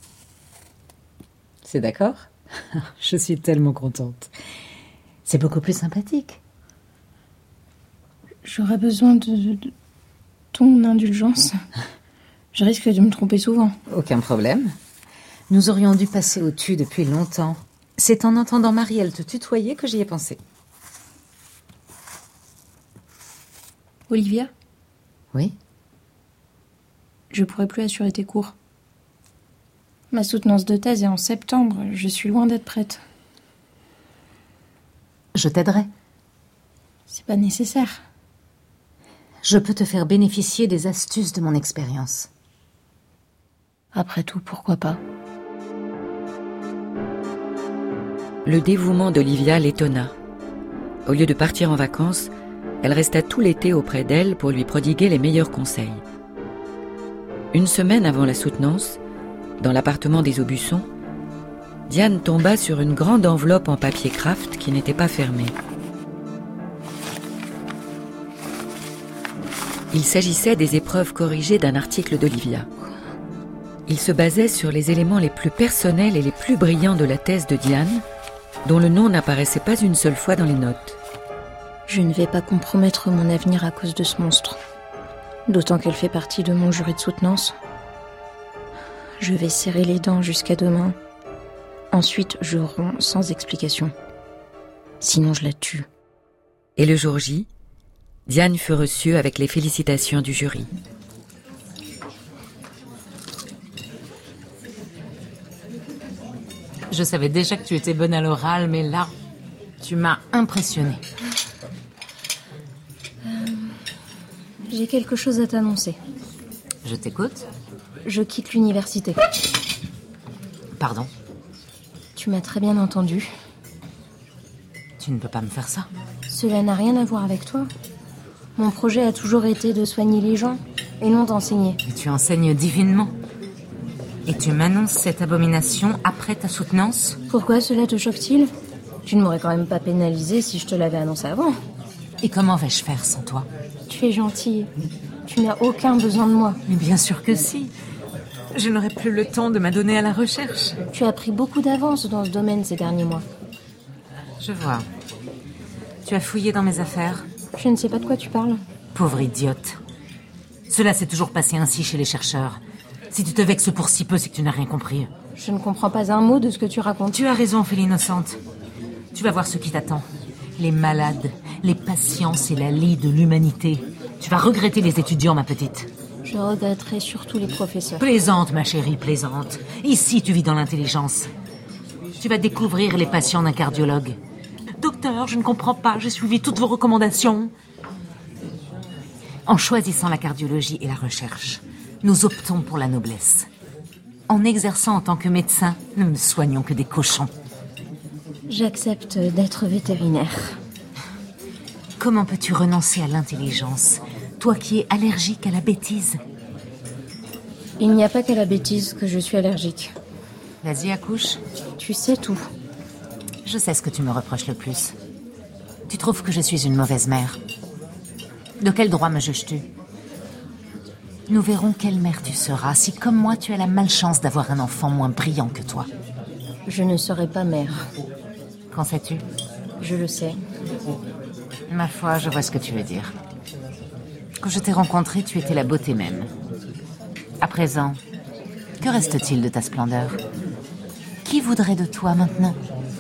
C'est d'accord? Je suis tellement contente. C'est beaucoup plus sympathique. J'aurais besoin de, de, de ton indulgence. Je risque de me tromper souvent. Aucun problème. Nous aurions dû passer au tu depuis longtemps. C'est en entendant Marielle te tutoyer que j'y ai pensé. Olivia? Oui? Je pourrais plus assurer tes cours. Ma soutenance de thèse est en septembre. Je suis loin d'être prête. Je t'aiderai. C'est pas nécessaire. Je peux te faire bénéficier des astuces de mon expérience. Après tout, pourquoi pas? Le dévouement d'Olivia l'étonna. Au lieu de partir en vacances, elle resta tout l'été auprès d'elle pour lui prodiguer les meilleurs conseils. Une semaine avant la soutenance, dans l'appartement des Aubusson, Diane tomba sur une grande enveloppe en papier kraft qui n'était pas fermée. Il s'agissait des épreuves corrigées d'un article d'Olivia. Il se basait sur les éléments les plus personnels et les plus brillants de la thèse de Diane, dont le nom n'apparaissait pas une seule fois dans les notes. Je ne vais pas compromettre mon avenir à cause de ce monstre. D'autant qu'elle fait partie de mon jury de soutenance. Je vais serrer les dents jusqu'à demain. Ensuite, je romps sans explication. Sinon, je la tue. Et le jour J, Diane fut reçue avec les félicitations du jury. Je savais déjà que tu étais bonne à l'oral, mais là, tu m'as impressionnée. Euh, j'ai quelque chose à t'annoncer. Je t'écoute. Je quitte l'université. Pardon? Tu m'as très bien entendu. Tu ne peux pas me faire ça. Cela n'a rien à voir avec toi. Mon projet a toujours été de soigner les gens et non d'enseigner. Mais tu enseignes divinement. Et tu m'annonces cette abomination après ta soutenance? Pourquoi cela te choque-t-il? Tu ne m'aurais quand même pas pénalisé si je te l'avais annoncé avant. Et comment vais-je faire sans toi? Tu es gentille. Tu n'as aucun besoin de moi. Mais bien sûr que si. Je n'aurai plus le temps de m'adonner à la recherche. Tu as pris beaucoup d'avance dans ce domaine ces derniers mois. Je vois. Tu as fouillé dans mes affaires. Je ne sais pas de quoi tu parles. Pauvre idiote. Cela s'est toujours passé ainsi chez les chercheurs. Si tu te vexes pour si peu, c'est que tu n'as rien compris. Je ne comprends pas un mot de ce que tu racontes. Tu as raison, fille innocente. Tu vas voir ce qui t'attend. Les malades, les patients, c'est la lie de l'humanité. Tu vas regretter les étudiants, ma petite. Je regretterai surtout les professeurs. Plaisante, ma chérie, plaisante. Ici, tu vis dans l'intelligence. Tu vas découvrir les patients d'un cardiologue. Docteur, je ne comprends pas, j'ai suivi toutes vos recommandations. En choisissant la cardiologie et la recherche, nous optons pour la noblesse. En exerçant en tant que médecin, nous ne soignons que des cochons. J'accepte d'être vétérinaire. Comment peux-tu renoncer à l'intelligence, toi qui es allergique à la bêtise? Il n'y a pas qu'à la bêtise que je suis allergique. Vas-y, accouche. Tu sais tout. Je sais ce que tu me reproches le plus. Tu trouves que je suis une mauvaise mère. De quel droit me juges-tu? Nous verrons quelle mère tu seras si, comme moi, tu as la malchance d'avoir un enfant moins brillant que toi. Je ne serai pas mère. Qu'en sais-tu? Je le sais. Ma foi, je vois ce que tu veux dire. Quand je t'ai rencontrée, tu étais la beauté même. À présent, que reste-t-il de ta splendeur? Qui voudrait de toi maintenant?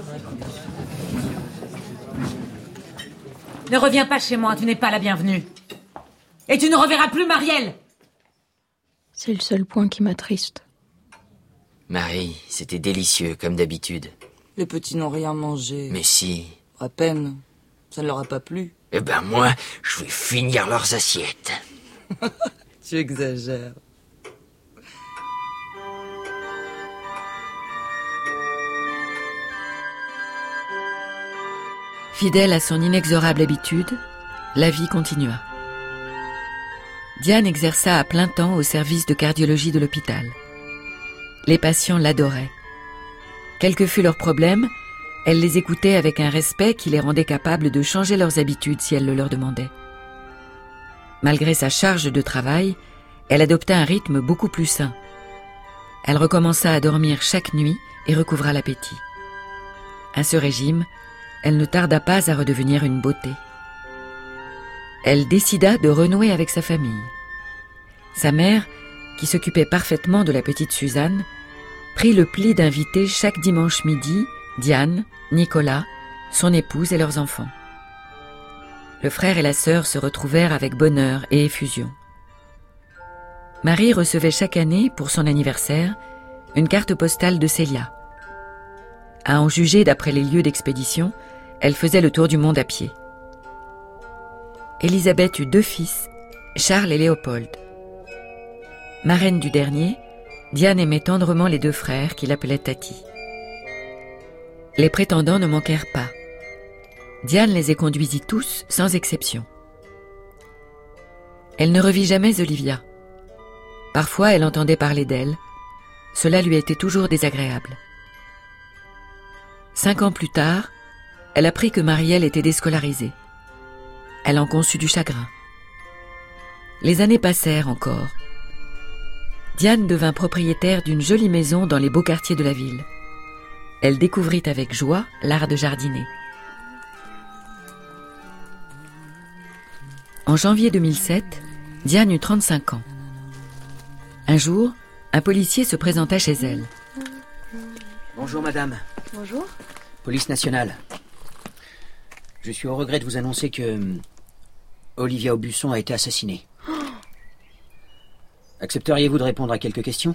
Ne reviens pas chez moi, tu n'es pas la bienvenue. Et tu ne reverras plus Marielle. C'est le seul point qui m'attriste. Marie, c'était délicieux, comme d'habitude. Les petits n'ont rien mangé. Mais si. À peine. Ça ne leur a pas plu. Eh ben moi, je vais finir leurs assiettes. Tu exagères. Fidèle à son inexorable habitude, la vie continua. Diane exerça à plein temps au service de cardiologie de l'hôpital. Les patients l'adoraient. Quel que fût leur problème, elle les écoutait avec un respect qui les rendait capables de changer leurs habitudes si elle le leur demandait. Malgré sa charge de travail, elle adopta un rythme beaucoup plus sain. Elle recommença à dormir chaque nuit et recouvra l'appétit. À ce régime, elle ne tarda pas à redevenir une beauté. Elle décida de renouer avec sa famille. Sa mère, qui s'occupait parfaitement de la petite Suzanne, prit le pli d'inviter chaque dimanche midi Diane, Nicolas, son épouse et leurs enfants. Le frère et la sœur se retrouvèrent avec bonheur et effusion. Marie recevait chaque année, pour son anniversaire, une carte postale de Célia. À en juger d'après les lieux d'expédition, elle faisait le tour du monde à pied. Élisabeth eut deux fils, Charles et Léopold. Marraine du dernier, Diane aimait tendrement les deux frères qui l'appelaient Tati. Les prétendants ne manquèrent pas. Diane les y conduisit tous, sans exception. Elle ne revit jamais Olivia. Parfois, elle entendait parler d'elle. Cela lui était toujours désagréable. Cinq ans plus tard, elle apprit que Marielle était déscolarisée. Elle en conçut du chagrin. Les années passèrent encore. Diane devint propriétaire d'une jolie maison dans les beaux quartiers de la ville. Elle découvrit avec joie l'art de jardiner. En janvier deux mille sept, Diane eut trente-cinq ans. Un jour, un policier se présenta chez elle. Bonjour madame. Bonjour. Police nationale. Je suis au regret de vous annoncer que euh, Olivia Aubusson a été assassinée. Oh. Accepteriez-vous de répondre à quelques questions?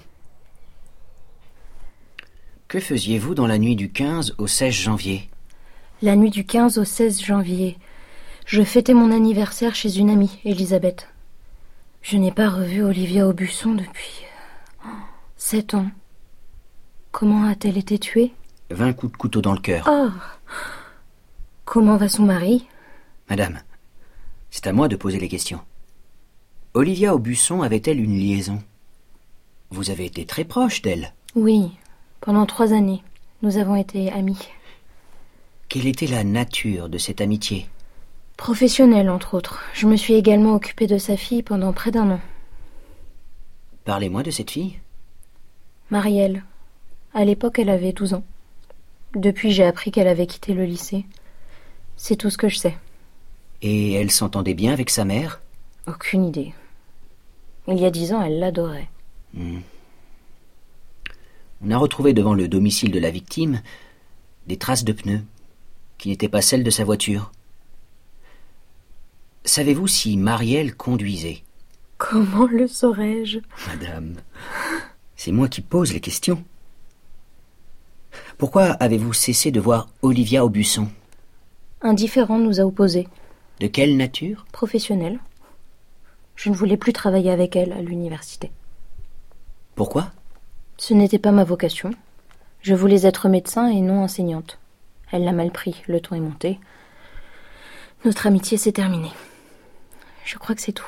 Que faisiez-vous dans la nuit du quinze au seize janvier? La nuit du quinze au seize janvier, je fêtais mon anniversaire chez une amie, Elisabeth. Je n'ai pas revu Olivia Aubusson depuis oh, sept ans. Comment a-t-elle été tuée? Vingt coups de couteau dans le cœur. Oh. Comment va son mari? Madame, c'est à moi de poser les questions. Olivia Aubusson avait-elle une liaison? Vous avez été très proche d'elle. Oui, pendant trois années, nous avons été amis. Quelle était la nature de cette amitié? Professionnelle, entre autres. Je me suis également occupée de sa fille pendant près d'un an. Parlez-moi de cette fille. Marielle. À l'époque, elle avait douze ans. Depuis, j'ai appris qu'elle avait quitté le lycée. C'est tout ce que je sais. Et elle s'entendait bien avec sa mère? Aucune idée. Il y a dix ans, elle l'adorait. Mmh. On a retrouvé devant le domicile de la victime des traces de pneus qui n'étaient pas celles de sa voiture. Savez-vous si Marielle conduisait? Comment le saurais-je? Madame, c'est moi qui pose les questions. Pourquoi avez-vous cessé de voir Olivia Aubusson? Un différend nous a opposés. De quelle nature? Professionnel. Je ne voulais plus travailler avec elle à l'université. Pourquoi? Ce n'était pas ma vocation. Je voulais être médecin et non enseignante. Elle l'a mal pris, le ton est monté. Notre amitié s'est terminée. Je crois que c'est tout.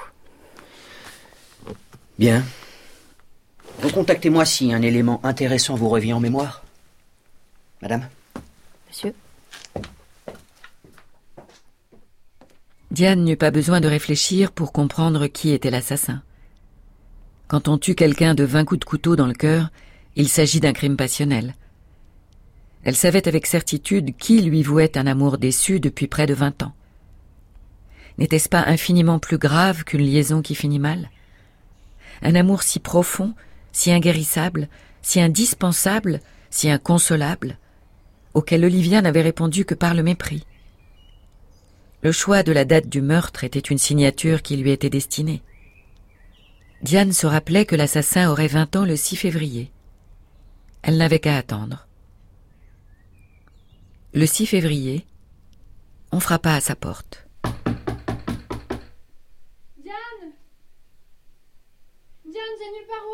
Bien. Recontactez-moi si un élément intéressant vous revient en mémoire. Madame? Monsieur? Diane n'eut pas besoin de réfléchir pour comprendre qui était l'assassin. Quand on tue quelqu'un de vingt coups de couteau dans le cœur, il s'agit d'un crime passionnel. Elle savait avec certitude qui lui vouait un amour déçu depuis près de vingt ans. N'était-ce pas infiniment plus grave qu'une liaison qui finit mal? Un amour si profond, si inguérissable, si indispensable, si inconsolable, auquel Olivia n'avait répondu que par le mépris. Le choix de la date du meurtre était une signature qui lui était destinée. Diane se rappelait que l'assassin aurait vingt ans le six février. Elle n'avait qu'à attendre. Le six février, on frappa à sa porte. Diane Diane, j'ai nulle part où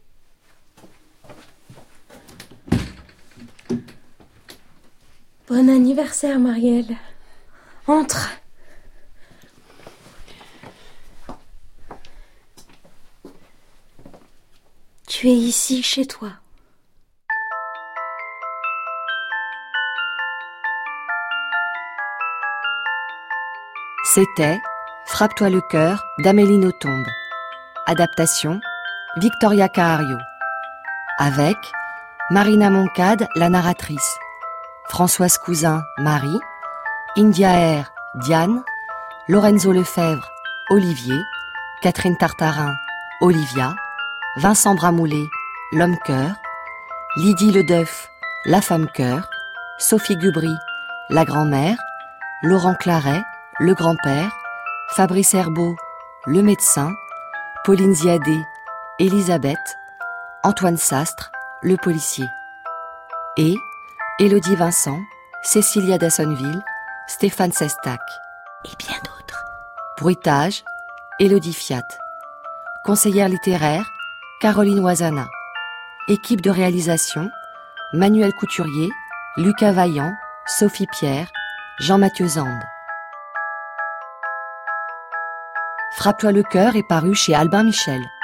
aller. Bon anniversaire, Marielle. Entre. Tu es ici, chez toi. C'était Frappe-toi le cœur d'Amélie Nothomb. Adaptation Victoria Cahario. Avec Marina Moncade, la narratrice, Françoise Cousin, Marie, India Air, Diane, Lorenzo Lefebvre, Olivier, Catherine Tartarin, Olivia, Vincent Bramoulet, l'homme-cœur, Lydie Ledeuf, la femme-cœur, Sophie Gubry, la grand-mère, Laurent Claret, le grand-père, Fabrice Herbeau, le médecin, Pauline Ziadé, Elisabeth, Antoine Sastre, le policier. Et Élodie Vincent, Cécilia Dassonville, Stéphane Sestac. Et bien d'autres. Bruitage, Élodie Fiat. Conseillère littéraire, Caroline Oisana. Équipe de réalisation, Manuel Couturier, Lucas Vaillant, Sophie Pierre, Jean-Mathieu Zande. Frappe-toi le cœur est paru chez Albin Michel.